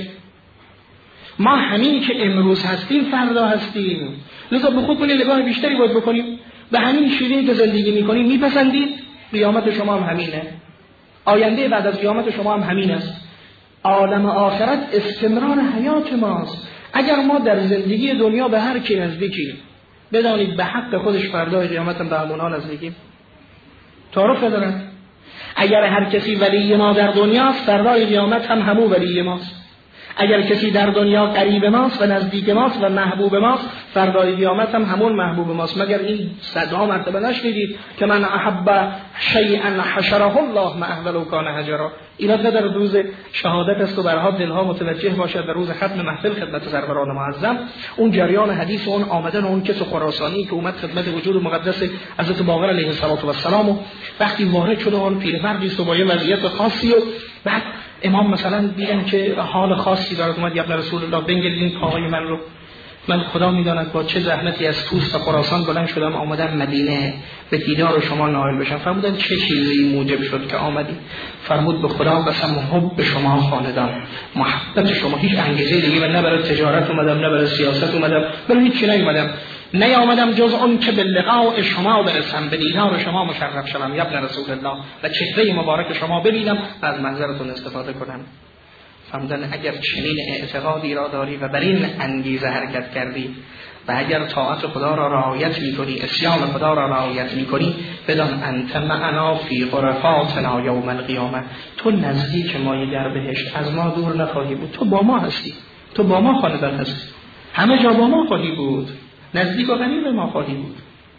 ما همین که امروز هستیم فردا هستیم، لذا به خودمون نگاه بیشتری باید بکنیم. به همین شیوهی که زندگی میکنیم میپسندید قیامت شما هم همینه، آینده بعد از قیامت شما هم همین است. عالم آخرت استمرار حیات ماست. اگر ما در زندگی دنیا به هر کی نزدیکیم، بدانید به حق خودش فردای قیامت هم به همونها نزدیکیم. تعارف ندارد. اگر هر کسی ولی ما در دنیاست، فردای قیامت هم همون ولی ماست. اگر کسی در دنیا قریب ماست و نزدیک ماست و محبوب ماست، فردای قیامت هم همون محبوب ماست. مگر این صدها مرتبه نشنیدید که من احب شیئا حشره الله ما اهله کان هجرا؟ اینا در روز شهادت است و برها دلها متوجه باشد در روز ختم محفل خدمت سروران معظم. اون جریان حدیث اون آمدن اون کس خراسانی که اومد خدمت وجود مقدس حضرت باقر علیه السلام و وقتی وارد شد اون پیرمردی است با یه وضعیت خاصی و بعد امام مثلا دیدن که حال خاصی داره، اومد یا رسول الله بنگلین پاهای من رو. من خدا میداند با چه زحمتی از طوس و خراسان بلند شدم آمدم مدینه به دیدار شما نائل بشم. فرمودن چه چیزی موجب شد که آمدی؟ فرمود به خدا قسم حب شما خاندان، محبت شما، هیچ انگیزه دیگه من نه برای تجارت اومدم نه برای سیاست اومدم، برای هیچ چیزی نیامدم جز اون که به لقاء شما برسم، به دیدار شما مشرف شدم یا ابن رسول الله و چهره مبارک شما ببینم و از منظرتون استفاده کنم. فرمودن اگر چنین اعتقادی را داری و بر این انگیزه حرکت کردی و اگر طاعت خدا را رعایت می‌کنی، عصیان خدا را رعایت می‌کنی، بدان انت معنا فی غرفاتنا یوم القیامه، تو نزدیک مای در بهشت، از ما دور نخواهی بود، تو با ما هستی، تو با ما خالدان هستی، همه جا با ما خواهی بود، نزدیک و قریب ما خواهی بود.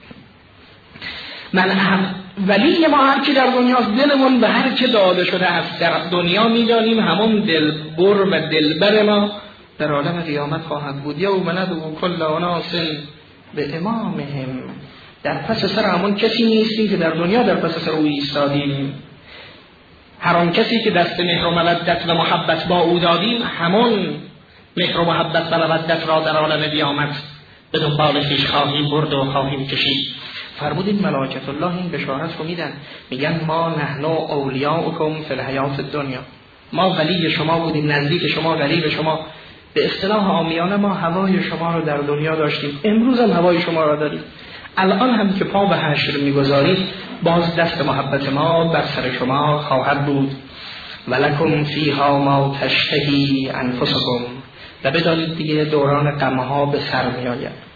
من ولی ما هر کی در دنیاست دلمون به هر که داده شده است در دنیا میدانیم، همون دلبر و دلبر ما در عالم قیامت خواهد بود. یوم ندعو کل اناس به امامهم، در پس سر همون کسی نیستیم که در دنیا در پس سر او ایستادیم، هر آن کسی که دست مهر و مودت و محبت با او دادیم، همون مهر و محبت و مودت را در عالم قیامت به دنبال خویش خواهیم برد و خواهیم کشید. فرمودیم ملائکت الله این بشارت رو میگن ما نحن اولیاؤکم فی الحیات الدنیا، ما ولی شما بودیم، نزدیک شما، قریب شما، به اصطلاح عامیانه ما هوای شما رو در دنیا داشتیم، امروز هم هوای شما رو داریم، الان هم که پا به حشر میگذارید باز دست محبت ما بر سر شما خواهد بود. ولکم فیها ما تشتهی انفسکم، و بدانید دیگه دوران غمها به سر میآید،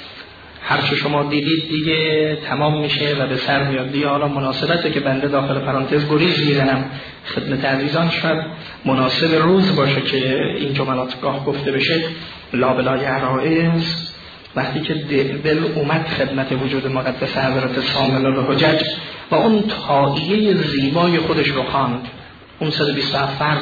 هر چه شما دیدید دیگه تمام میشه و به سر میاد دیگه. حالا مناسبته که بنده داخل پرانتز گریز میزنم خدمت عزیزان، شاید مناسب روز باشه که این جملات گاه گفته بشه. لابلای عرائز وقتی که دل اومد خدمت وجود مقدس حضرت سامل الحجج و اون طائیه زیبای خودش رو خواند، اون 127 فرد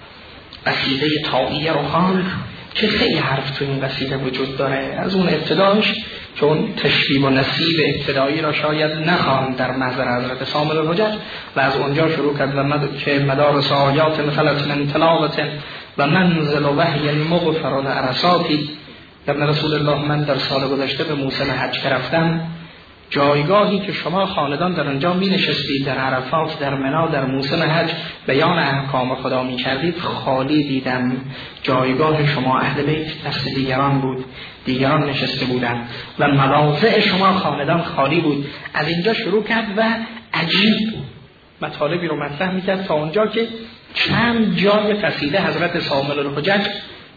قصیده طائیه رو خواند که خیلی حرف تو این قصیده وجود داره. از اون ابتداش که اون تشریب و نصیب ابتدایی را شاید نخواند در محضر حضرت سامل الحجج و از اونجا شروع کرد و که مدارس آیات خلت من تلاوت و منزل و وحی مغفران عرصاتی. ابن رسول الله من در سال گذشته به موسم حج که رفتم، جایگاهی که شما خاندان در آنجا می نشستید در عرفات، در منی، در موسم حج بیان احکام خدا می کردید، خالی دیدم. جایگاه شما اهل بیت دست دیگران بود، دیگران نشسته بودند و مواضع شما خاندان خالی بود. از اینجا شروع کرد و عجیب مطالبی رو مطرح می کرد تا اونجا که چند جای قصیده حضرت سامل الحجج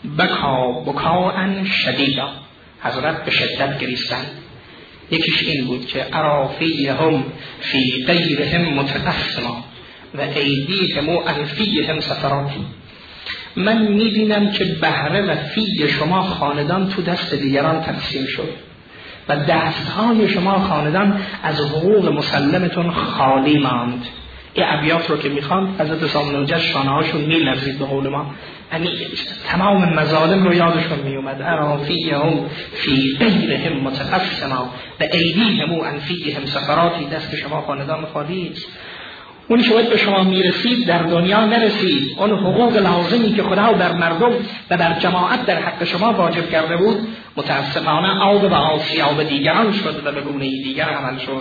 بکاء شدیدا، حضرت به شدت گریستند. یکیش این بود که ارافیهم فی غیرهم متقسما و ایدیهم و الفیهم سفراتی، من میبینم که بهره و فی شما خاندان تو دست دیگران تقسیم شد و دستهای شما خاندان از حقوق مسلمتون خالی ماند. این ابیات رو که میخوان حضرت سامل الحجج شانه هاشون میلرزید به قول ما، یعنی تمام مظالم رو یادشون میومد. ارافیهم فی غیرهم متقسما و ایدیهم عن فیهم سفراتی، دست شما خاندان خالی است. اون که باید به شما میرسید در دنیا نرسید، اون حقوق لازمی که خدا بر مردم و بر جماعت در حق شما واجب کرده بود متاسفانه آب و آسیاب دیگران شد و به گونه دیگر عمل شد.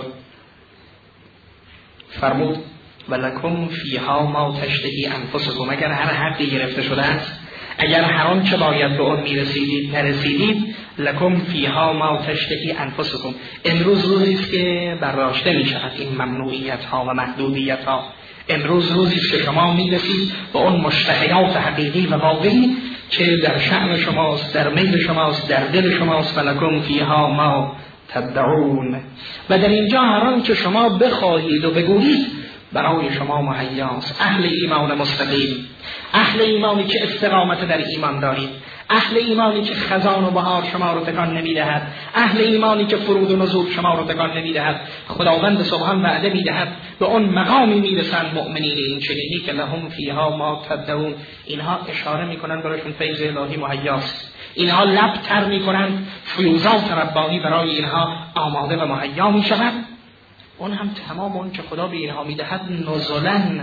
فرمود ولکم فیها ما تشتهی انفسکم، اگر هر حقی گرفته شده است، اگر هر آن چه باید به اون میرسیدید نرسیدید، لکم فیها ما تشتهی انفسکم، امروز روزی است که برداشته می شود این ممنوعیت ها و محدودیت ها. امروز روزی است که شما میرسید به اون مشتهیات حقیقی و واقعی که در شأن شماست، در میل شماست، در دل شماست. ولکم فیها ما تدعون، و در اینجا هر آن که شما بخواهید و بگویید برای شما مهیاست. اهل ایمان مستقیم، اهل ایمانی که استقامت در ایمان دارید، اهل ایمانی که خزان و بهار شما رو تکان نمیدهد، اهل ایمانی که فرود و نزول شما رو تکان نمیدهد. خداوند سبحان وعده میدهد به اون مقامی میرسند مؤمنین این چنینی که لهم فیها ما تدعون، اینها اشاره میکنن برایشون فیض الهی مهیاست، اینها لب تر میکنن، فیوزات ربانی برای اینها آماده و مهیا میشود. اون هم تمام اون که خدا به اینها میدهد نزلن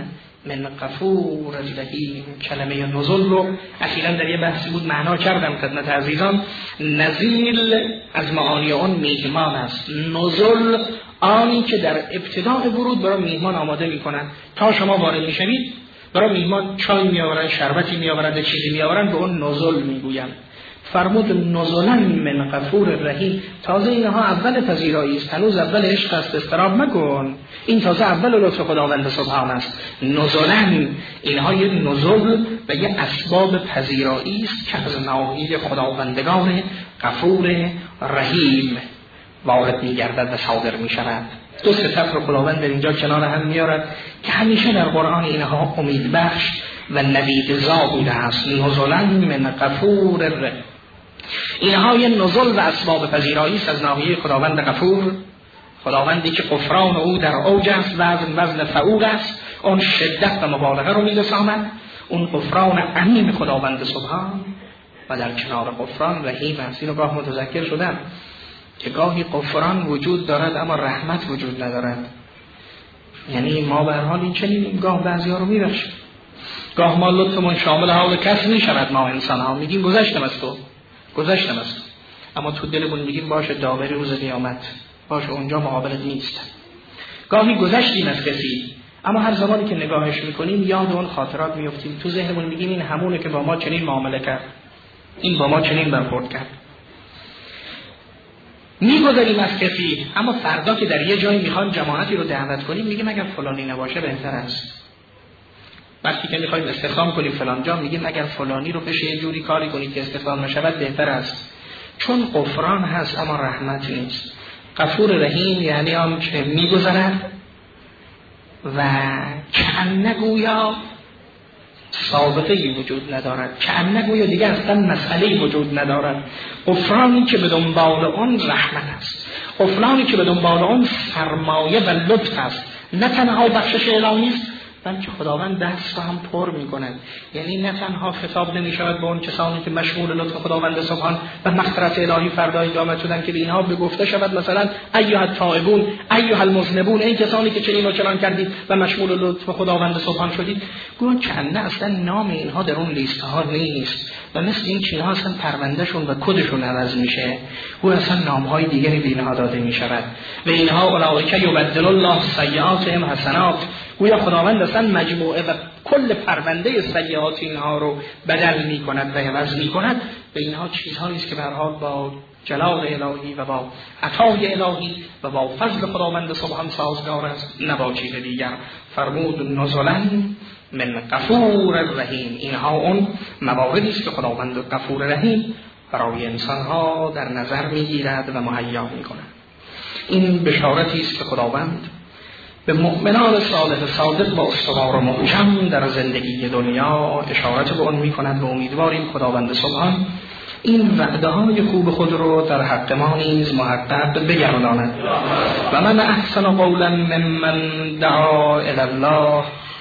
من غفور رحیم. کلمه نزول رو اخیراً در یه بحثی بود معنا کردم خدمت عزیزان. نزیل از معانی اون میهمان است. نزول آنی که در ابتداء ورود برای میهمان آماده میکنن. تا شما وارد میشوید برای میهمان چای میآورن، شربتی میآورن، چیزی میآورن، به اون نزول میگویم. فرمود نزولا من غفور رحیم. تازه اینها اول پذیرایی است، هنوز اول عشق است، استراب مکن. این تازه اول لطف خداوند سبحان است. نزولا اینها یک نزول و یک اسباب پذیرایی است که از نواحی خداوندگان غفور رحیم وارد میگردد و صادر میشود. دو صفت رو خداوند در اینجا کنار هم میارد که همیشه در قرآن اینها امید بخش و نویدزا بوده است. نزولا من غفور رحیم. اینها یه نزول و اسباب پذیرایی است از ناحیه خداوند غفور، خداوندی که غفران او در اوج است، وزن فعول است، اون شدت و مبالغه رو میرساند. اون غفران عمیم خداوند سبحان و در کنار غفران رحیم است. اینو گاه متذکر شدم که گاهی غفران وجود دارد اما رحمت وجود ندارد. یعنی ما به هر حال این چنین گاه بعضی‌ها رو میبخشیم، گاه ما لطفمون شامل حال کسی نشود. ما انسان ها میگیم گذشتم از تو، اما تو دلمون میگیم باشه داوری روز قیامت، باشه اونجا مقابلت نیست. گاهی گذشتیم از کسی اما هر زمانی که نگاهش میکنیم یاد اون خاطرات میفتیم، تو ذهنمون میگیم این همونه که با ما چنین معامله کرد، این با ما چنین برخورد کرد. میگذاریم از کسی اما فردا که در یه جایی میخوایم جماعتی رو دعوت کنیم میگیم اگر فلانی نباشه بهتر است. وقتی که میخوایم استخدام کنیم فلان جا میگیم اگر فلانی رو بشه یه جوری کاری کنید که استخدام نشود بهتر است. چون غفران هست اما رحمت نیست. غفور رحیم یعنی آن که میگذرد و کأنه گویا سابقه‌ای وجود ندارد، کأنه گویا دیگه اصلا مسئله‌ای وجود ندارد. غفرانی که به دنبال اون رحمت است، غفرانی که به دنبال اون سرمایه و لطف است. نه تنها بخشش الهی است بلکه خداوند دست رو هم پر می‌کند. یعنی نه تنها خطاب نمی‌شود به اون کسانی که مشمول لطف خداوند سبحان و مغفرت الهی فردای قیامت شدن که به اینها بگفته شود مثلا ایها التائبون ایها المذنبون، این کسانی که چنین و چنان کردید و مشمول لطف خداوند سبحان شدید. گویا کنه اصلا نام اینها در اون لیست ها نیست و مثل این چیزها اصلا پروندهشون و کدشون عوض میشه. گویا اصلا نام‌های دیگری به اینها داده می‌شود و اینها اولئک یبدل الله سیئاتهم حسنات. گویا خداوند اصلا مجموعه و کل پرونده سیئات اینها رو بدل می‌کند و عوض می‌کند. به اینها چیزهایی است که به هر حال با جلال الهی و با عطای الهی و با فضل خداوند سبحان سازگار است، نه با چیز دیگر. فرمود نزلا من غفور رحیم. اینها اون مواردی است که خداوند غفور رحیم برای انسان‌ها در نظر می‌گیرد و مهیا می‌کند. این بشارتی است که خداوند به مؤمنان صالح صادق و استوار و محکم در زندگی دنیا اشارت به اون می‌کند و امیدواریم خداوند سبحان این وعده های خوب خود رو در حق ما نیز محقق بگرداند. و من احسن قولا ممن دعا الی الله.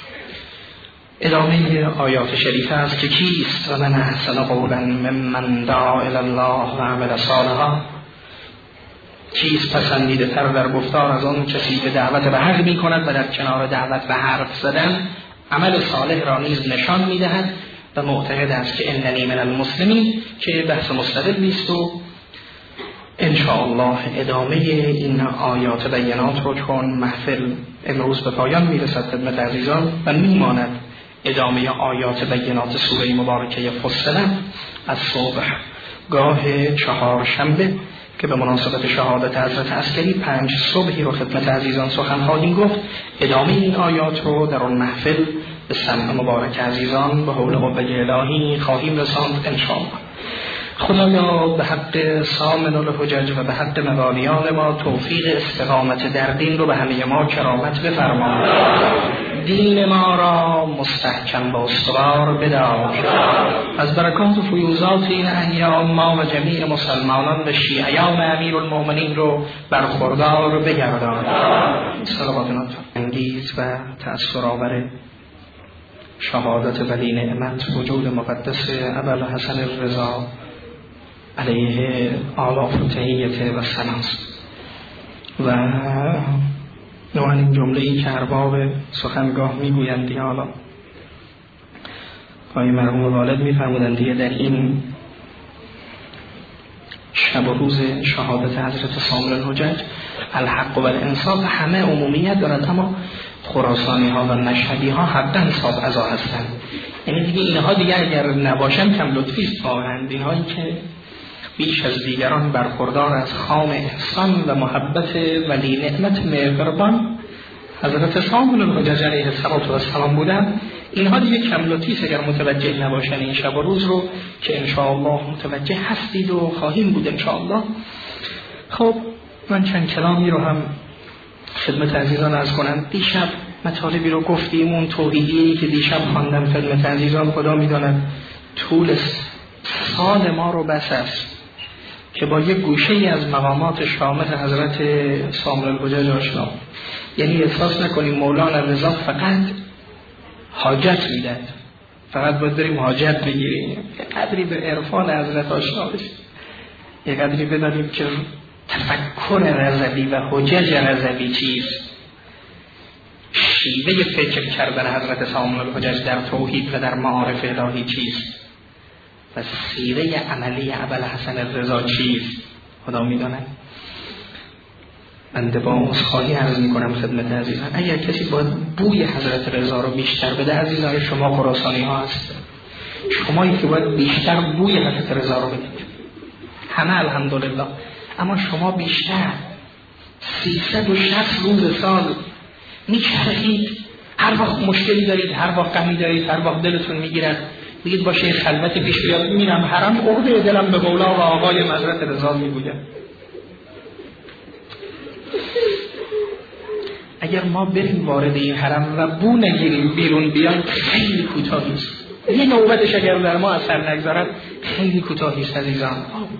ادامه آیات شریفه است که کیست و من احسن قولا ممن دعا الی الله و عمل صالحا. چیست پسندیده تر در گفتار از آن کسی که دعوت به حق می کند و در کنار دعوت به حرف زدن عمل صالح را نیز نشان می دهد و معتقد است که اننی من المسلمین که بحث مستقل نیست و انشاءالله ادامه این آیات بینات رو چون محفل امروز به پایان می رسد خدمت عزیزان و می ماند ادامه آیات بینات سوره مبارکه فصلت از صبح گاه چهارشنبه که به مناسبت شهادت حضرت عسکری 5 صبحی رو خدمت عزیزان سخن خواهیم گفت. ادامه این آیات رو در اون محفل به سمع مبارک عزیزان به حول قوه الهی خواهیم رساند انشاءالله. خدایا به حق سامن الحجج و به حق موالیان ما توفیق استقامت در دین رو به همه ما کرامت بفرما. دین ما را مستحکم و استوار بدار. از برکات و فیوزات این ایام ما و جمیع مسلمانان و شیعیان امیر المؤمنین رو برخوردار بگردان. صلوات انگیز و تأثرآور شهادت ولی نعمت وجود مقدس ابوالحسن الرضا علیه آلاف و تحییت و سلام و نوعا این جمله‌ای که ارباب سخنگاه میگویند دیگه، حالا پای مرحوم والد میفرمودند دیگه در این شب و روز شهادت حضرت صامل الحجج الحق و الانصاف همه عمومیت دارد، اما خراسانی ها و مشهدی ها حقا صاحب عزا هستند. یعنی دیگه اینها دیگه اگر نباشن کم لطفی است واقعا. اینهایی که بیش از دیگران برخوردار از خام احسان و محبت ولی نعمت مهربان حضرت صامل الحجج علیه السلام بودن، اینها دیگه کم لطفی است اگر متوجه نباشن این شب و روز رو که انشاءالله متوجه هستید و خواهیم بود انشاءالله. خب من چند کلامی رو هم خدمت عزیزان عرض کنم. دیشب مطالبی رو گفتیم، اون توحیدی که دیشب خواندم خدمت عزیزان خدا میداند طول سال ما رو بس است که با یک گوشه ای از مقامات شامل حضرت صامل الحجج آشنا. یعنی احساس نکنیم مولانا رضا فقط حاجت میداد، فقط باید بریم حاجت بگیریم. یه قدری به عرفان حضرت آشنا بشیم، یه قدری بدانیم که تفکر رضوی و حجج رضوی چیست، شیوه فکر کردن حضرت صامل الحجج در توحید و در معارف الهی چیست و سیره عملی ابوالحسن الرضا چیست خدا میداند. بنده با عذرخواهی عرض میکنم خدمت عزیزان اگر کسی باید بوی حضرت رضا رو بیشتر بده، عزیزان شما خراسانی ها هست، شمایی که باید بیشتر بوی حضرت رضا رو بدید. همه الحمدلله، اما شما بیشتر 360 روز سال میچرخید، هر وقت مشکلی دارید، هر وقت غمی دارید، هر وقت دلتون میگیرد بگید باشه خلوتی پیش بیاد، میرم حرم عقده دلم به مولا و آقای حضرت رضا میگویم. اگر ما بریم وارد این حرم و بو نگیریم بیرون بیایم خیلی کوتاهی است. یه نوبتش اگر در ما اثر نگذارد خیلی کوتاهی است عزیزان.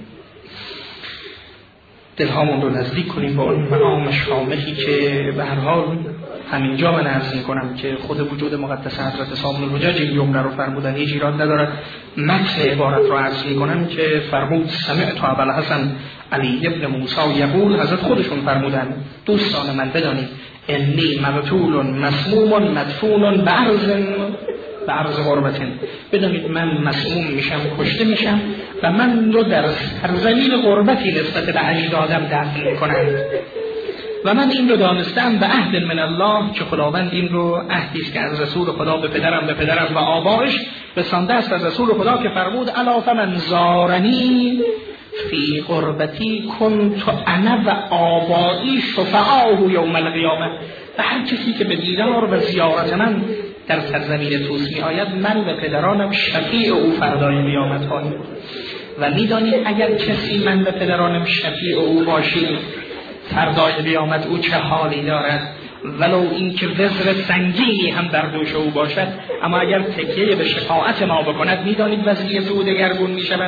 دلهامون رو نزدیک کنیم با اون مقام شاملی که به هر حال همینجا من عرض میکنم که خود وجود مقدس حضرت صامل الحجج این جمله رو فرمودن، هیچ ایراد ندارد. متن عبارت رو عرض میکنم که فرمود سمعت ابوالحسن علی ابن موسی یقول، حضرت خودشون فرمودن دوستان من بدانید انی مقتول مسموم مدفون به عرض غربتن، بدانید من مسموم میشم، کشته میشم و من رو در سرزمین غربتی نسبت به اجدادم دفن میکنم و من این رو دانستم به عهد من الله که خداوند این رو عهدی است که از رسول خدا به پدرم و آبائش رسانده است از رسول خدا که فرمود الا فمن زارنی فی غربتی کنت انا و آبائی شفعاه یوم القیامه، و هر کسی که به دیدار و زیارت من در سرزمین طوس می آید من و پدرانم شفیع او فردای قیامت خواهیم. و میدانید اگر کسی من و پدرانم شفیع او باشیم فردای قیامت او چه حالی دارد، ولو اینکه وزر سنگینی هم در دوش او باشد، اما اگر تکیه به شفاعت ما بکند میدانید وضعیت او دگرگون می شود.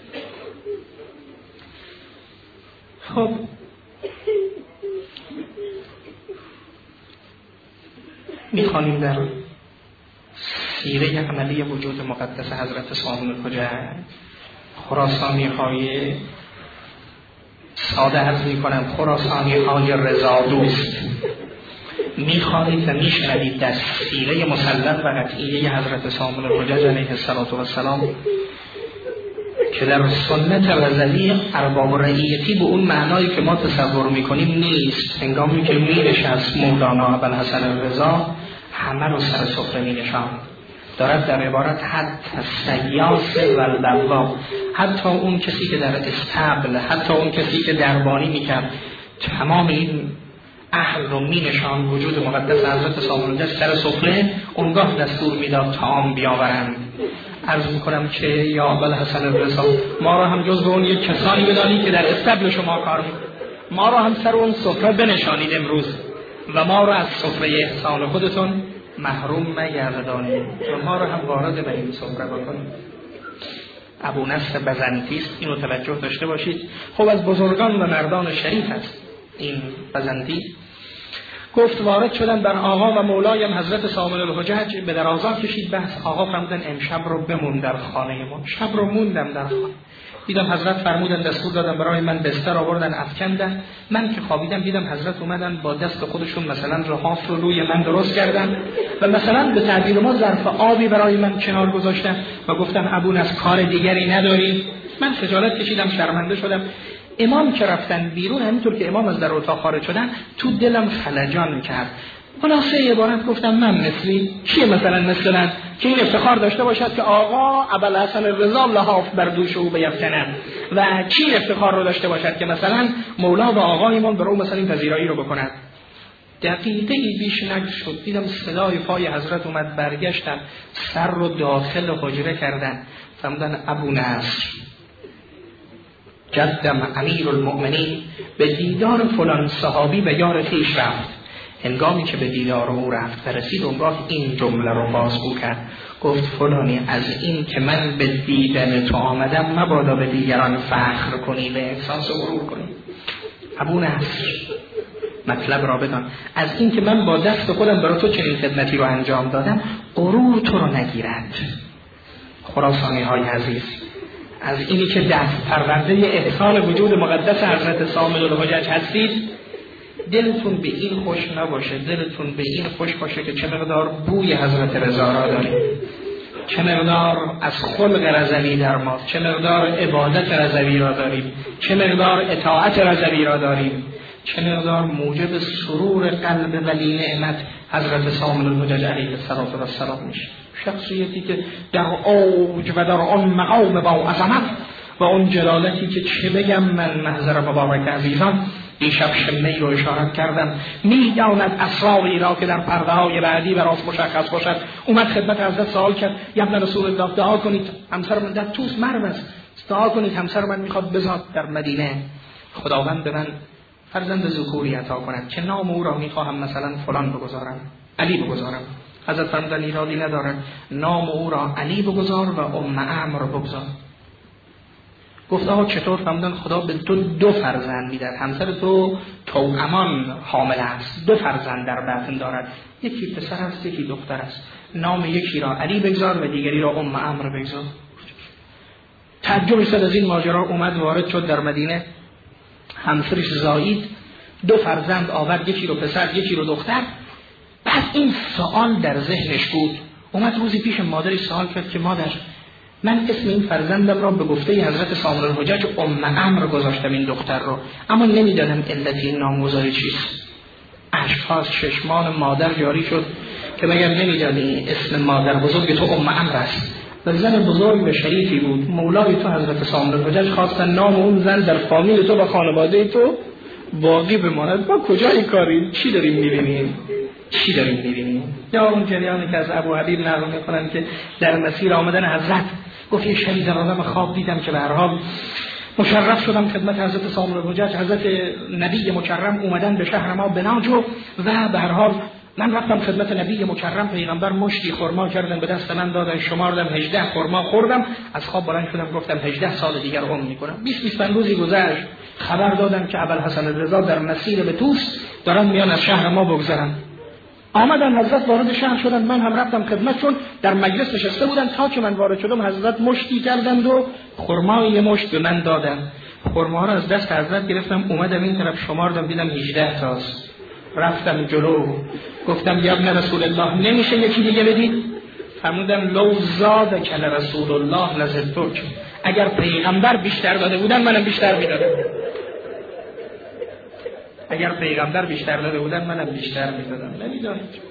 خب میخوانیم در سیره عملی وجود مقدس حضرت صامل الحجج. خراسانی های ساده عرض میکنم، خراسانی های رضا دوست میخوانید و میشنوید در سیره مسلم و قطعیه حضرت صامل الحجج علیه السلام که در سنت رضوی ارباب رعیتی به اون معنایی که ما تصور میکنیم نیست. هنگامی که مینشست مولانا ابوالحسن الرضا همه رو سر سفره مینشاند، دارد در عبارت حتی سیاس و لباب، حتی اون کسی که در استبل، حتی اون کسی که دربانی میکرد، تمام این اهل رو مینشاند وجود مقدس حضرت صامل الحجج سر سفره، اونگاه دستور میداد طعام بیاورند. عرض میکنم که یا ابوالحسن الرضا ما را هم جزو اون یک کسانی بدانید که در استبل شما کار میکنید، ما را هم سر اون سفره بنشانید امروز و ما را از سفره احسان خودتون محروم نگردانید و ما را هم وارد به این سفره بکنید. ابو نصر بزنطی است، اینو توجه داشته باشید. خب از بزرگان و مردان شریف است این بزنطی. گفت وارد شدن بر آقا و مولایم حضرت سامن الحجج، به درازا کشید بحث. آقا فرمودن امشب رو بمون در خانه ما. شب رو موندم در خانه. دیدم حضرت فرمودن دستور دادن برای من بستر آوردن افکندن. من که خوابیدم دیدم حضرت اومدن با دست خودشون مثلا لحاف رو روی من درست کردن و مثلا به تعبیر ما ظرف آبی برای من کنار گذاشتن و گفتن ابون از کار دیگری نداریم. من خجالت کشیدم، شرمنده شدم. امام که رفتن بیرون، همینطور که امام از در اتاق خارج شدن، تو دلم خلجان کرد. خلاصه عبارت گفتم من مثلی کیه مثلا مثلا که این افتخار داشته باشد که آقا ابوالحسن رضا لحاف بر دوش او بیفکنند و کی افتخار رو داشته باشد که مثلا مولا و آقایمون برای مثلا این پذیرایی رو بکنند. دقیقه‌ای بیش نشد دیدم صدای پای حضرت اومد، برگشتن سر رو داخل حجره کردن، فرمودن ابو نصر جدم امیر المؤمنین به دیدار فلان صحابی و یار خویش رفت. هنگامی که به دیدار او رفت و رسید اونگاه این جمله رو بازگو کرد، گفت فلانی از این که من به دیدن تو آمدم مبادا به دیگران فخر کنی و احساس غرور کنی. ابو نصر مطلب را بدان، از این که من با دست خودم برای تو چنین خدمتی رو انجام دادم غرور تو رو نگیرد. خراسانی های عزیز، از اینی که دست پرونده احسان وجود مقدس حضرت سامن الحجج هستید دلتون به این خوش نباشه، دلتون به این خوش باشه که چه مقدار بوی حضرت رضا را داریم، چه مقدار از خلق رضوی در ما، چه مقدار عبادت رضوی را داریم، چه مقدار اطاعت رضوی را داریم، چه مقدار موجب سرور قلب ولی نعمت حضرت سامن الحجج علیه السلام میشه. شخصیتی که در اوج و در آن مقام با عظمت و اون جلالتی که چه بگم من محضر مبارک عزیزان دیشب شمه رو اشارت کردم، میداند اسراری را که در پرده های بعدی براست مشخص باشد. اومد خدمت حضرت سوال کرد یا ابن رسول الله دعا کنید همسر من در توس مرد است، دعا کنید همسر من میخواد بزاد در مدینه، خداوند به من فرزند ذکوری عطا کند که نام او را میخواهم مثلا فلان بگذارم، علی بگذارم. حضرت فرمودن ایرادی ندارد، نام او را علی بگذار و ام عمرو بگذار. گفت آقا چطور؟ فرمودن خدا به تو 2 فرزند میدهد، همسر تو توأمان حامل است، 2 فرزند در بطن دارد، یکی پسر است یکی دختر است، نام یکی را علی بگذار و دیگری را ام عمرو بگذار. تعجب شد از این ماجرا، اومد وارد شد در مدینه، همسرش زایید 2 فرزند آورد، یکی رو پسر یکی رو دختر. بعد این سوال در ذهنش بود، اومد روزی پیش مادرش سوال کرد که مادر من اسم این فرزندم را به گفته حضرت سامن الحجج ام عمرو گذاشتم این دختر رو، اما نمیدانم علت این نامگذاری چیست. اشک‌ها از چشمان مادر جاری شد که مگر نمیدانی اسم مادر بزرگ تو ام عمرو است و زن بزرگ و شریفی بود، مولای تو حضرت سامن الحجج خواستن نام اون زن در فامیل تو و خانواده تو باقی بماند. ما کجای کاریم؟ چی داریم میبینیم؟ چی داریم میبینیم؟ یا اون جریانی که از ابو حبیب نقل میکنن که در مسیر آمدن حضرت گفت یه شبی در عالم خواب دیدم که به هر حال مشرف شدم خدمت حضرت سامن الحجج، حضرت نبی مکرم اومدن به شهر ما بناجو و به هر حال من رفتم خدمت نبی مکرم، پیغمبر مشتی خرما کردن به دست من دادن، شماردم 18 خرما خوردم، از خواب بلند شدم گفتم 18 سال دیگر عمر میکنم. 20 روزی گذشت، خبر دادم که ابوالحسن رضا در مسیر به طوس دارن میان از شهر ما بگذرن. آمدن حضرت وارد شهر شدن، من هم رفتم خدمتشون، در مجلس نشسته بودن. تا که من وارد شدم حضرت مشتی کردند و خرمای مشت به من دادن. خرما رو از دست حضرت گرفتم، اومدم این طرف شماردم دیدم 18 تاست. رفتم جلو گفتم یا ابن رسول الله نمیشه یکی دیگه بدید؟ فرمودم لو زاد کل رسول الله لزدتک، اگر پیغمبر بیشتر داده بودن منم بیشتر میدادم، اگر پیغمبر بیشتر داده بودن منم بیشتر میدادم. نمیدونید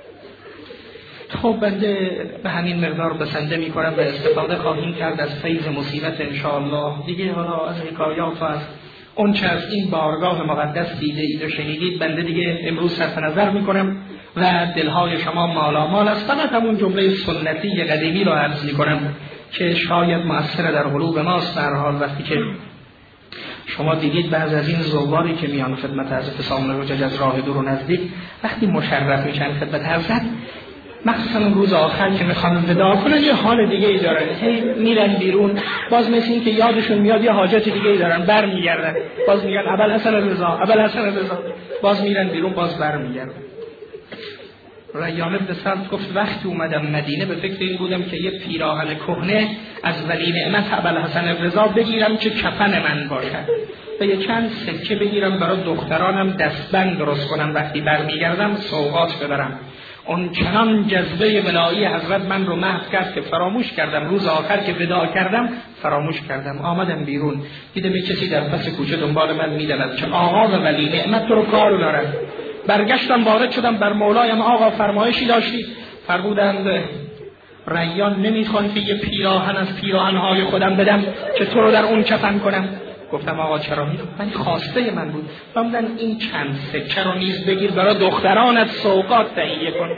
خب بنده به همین مقدار بسنده میکنم و استفاده خواهیم کرد از فیض مصیبت انشاءالله. دیگه حالا از حکایات و از اون چه از این بارگاه مقدس دیده اید و شنیدید بنده دیگه امروز صرف نظر میکنم و دلهای شما مالامال است. فقط همون جمله سنتی قدیمی رو عرض میکنم که شاید مؤثر در قلوب ماست. در حال وقتی که شما دیدید بعض از این زواری که میان خدمت حضرت سامن الحجج از راه دور و نزدیک وقتی مشرف میشن خدمت حضرت، مخصوصا روز آخر که میخوان وداع کنن یه حال دیگه ای دارن، هی میرن بیرون، باز مثل این که یادشون میاد یه حاجت دیگه ای دارن، برمیگردن باز میگن ابوالحسن رضا، باز میرن بیرون، باز برمیگردن. ریان بن سعد گفت وقتی اومدم مدینه به فکر این بودم که یه پیراهن کهنه از ولی نعمت ابوالحسن رضا بگیرم که کفن من باشد و یه چند سکه بگیرم برای دخترانم دستبند درست کنم، وقتی برمیگردم سوغات ببرم. اون چنان جذبه ولایی حضرت من رو محو کرد که فراموش کردم، روز آخر که وداع کردم فراموش کردم. آمدم بیرون دیدم یه کسی در پس کوچه دنبال من میدود که آقا و ولی نعمت رو کار دارن. برگشتم وارد شدم بر مولایم، آقا فرمایشی داشتی؟ فرمودند ریان نمیخوان که یه پیراهن از پیراهنهای خودم بدم که تو رو در اون کفن کنم؟ گفتم آقا چرا؟ من خواسته من بود. فرمودن این چند سکه رو نیز بگیر برای دخترانت سوغات تهیه کن.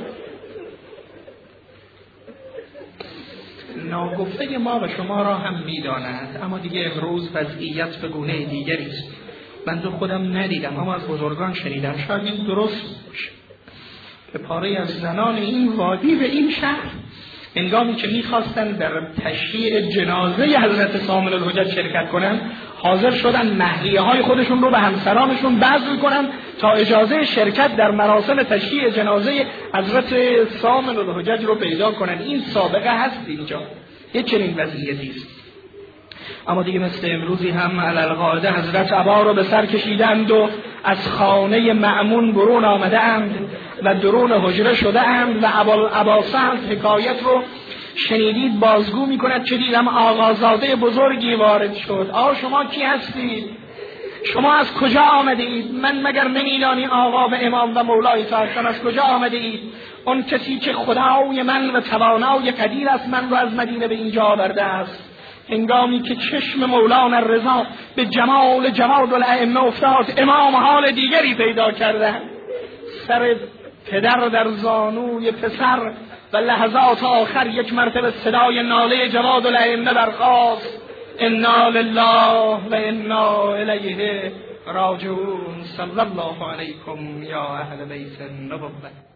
ناگفته ما و شما را هم میداند، اما دیگه امروز وضعیت به گونه دیگری است. من تو خودم ندیدم اما از بزرگان شنیدم، شاید این درست باشه، که پاره از زنان این وادی و این شهر هنگامی که میخواستن در تشییع جنازه حضرت سامن الحجج شرکت کنن، حاضر شدن مهریه های خودشون رو به همسرانشون بذل کنن تا اجازه شرکت در مراسم تشییع جنازه حضرت سامن الحجج رو پیدا کنن. این سابقه هست اینجا، یه چنین وضعیتی است. اما دیگه مثل امروزی هم علالقاعده حضرت عبا رو به سر کشیدند و از خانه مأمون برون آمده اند و درون حجره شده اند و عبا سعد حکایت رو شنیدید بازگو می کند که دیدم آقازاده بزرگی وارد شد. شما کی هستید؟ شما از کجا آمده اید؟ من مگر نمیدانی آقا و امام و مولای تاکان از کجا آمده اید؟ اون کسی که خدای من و توانای قدیر است من رو از مدینه به اینجا آورده است. هنگامی که چشم مولانا رضا به جمال جواد الائمه افتاد، امام حال دیگری پیدا کردن. سر پدر در زانوی پسر و لحظات آخر یک مرتبه صدای ناله جواد الائمه برخاست: انا لله و انا الیه راجعون. صلی الله علیکم یا اهل بیت النبوة.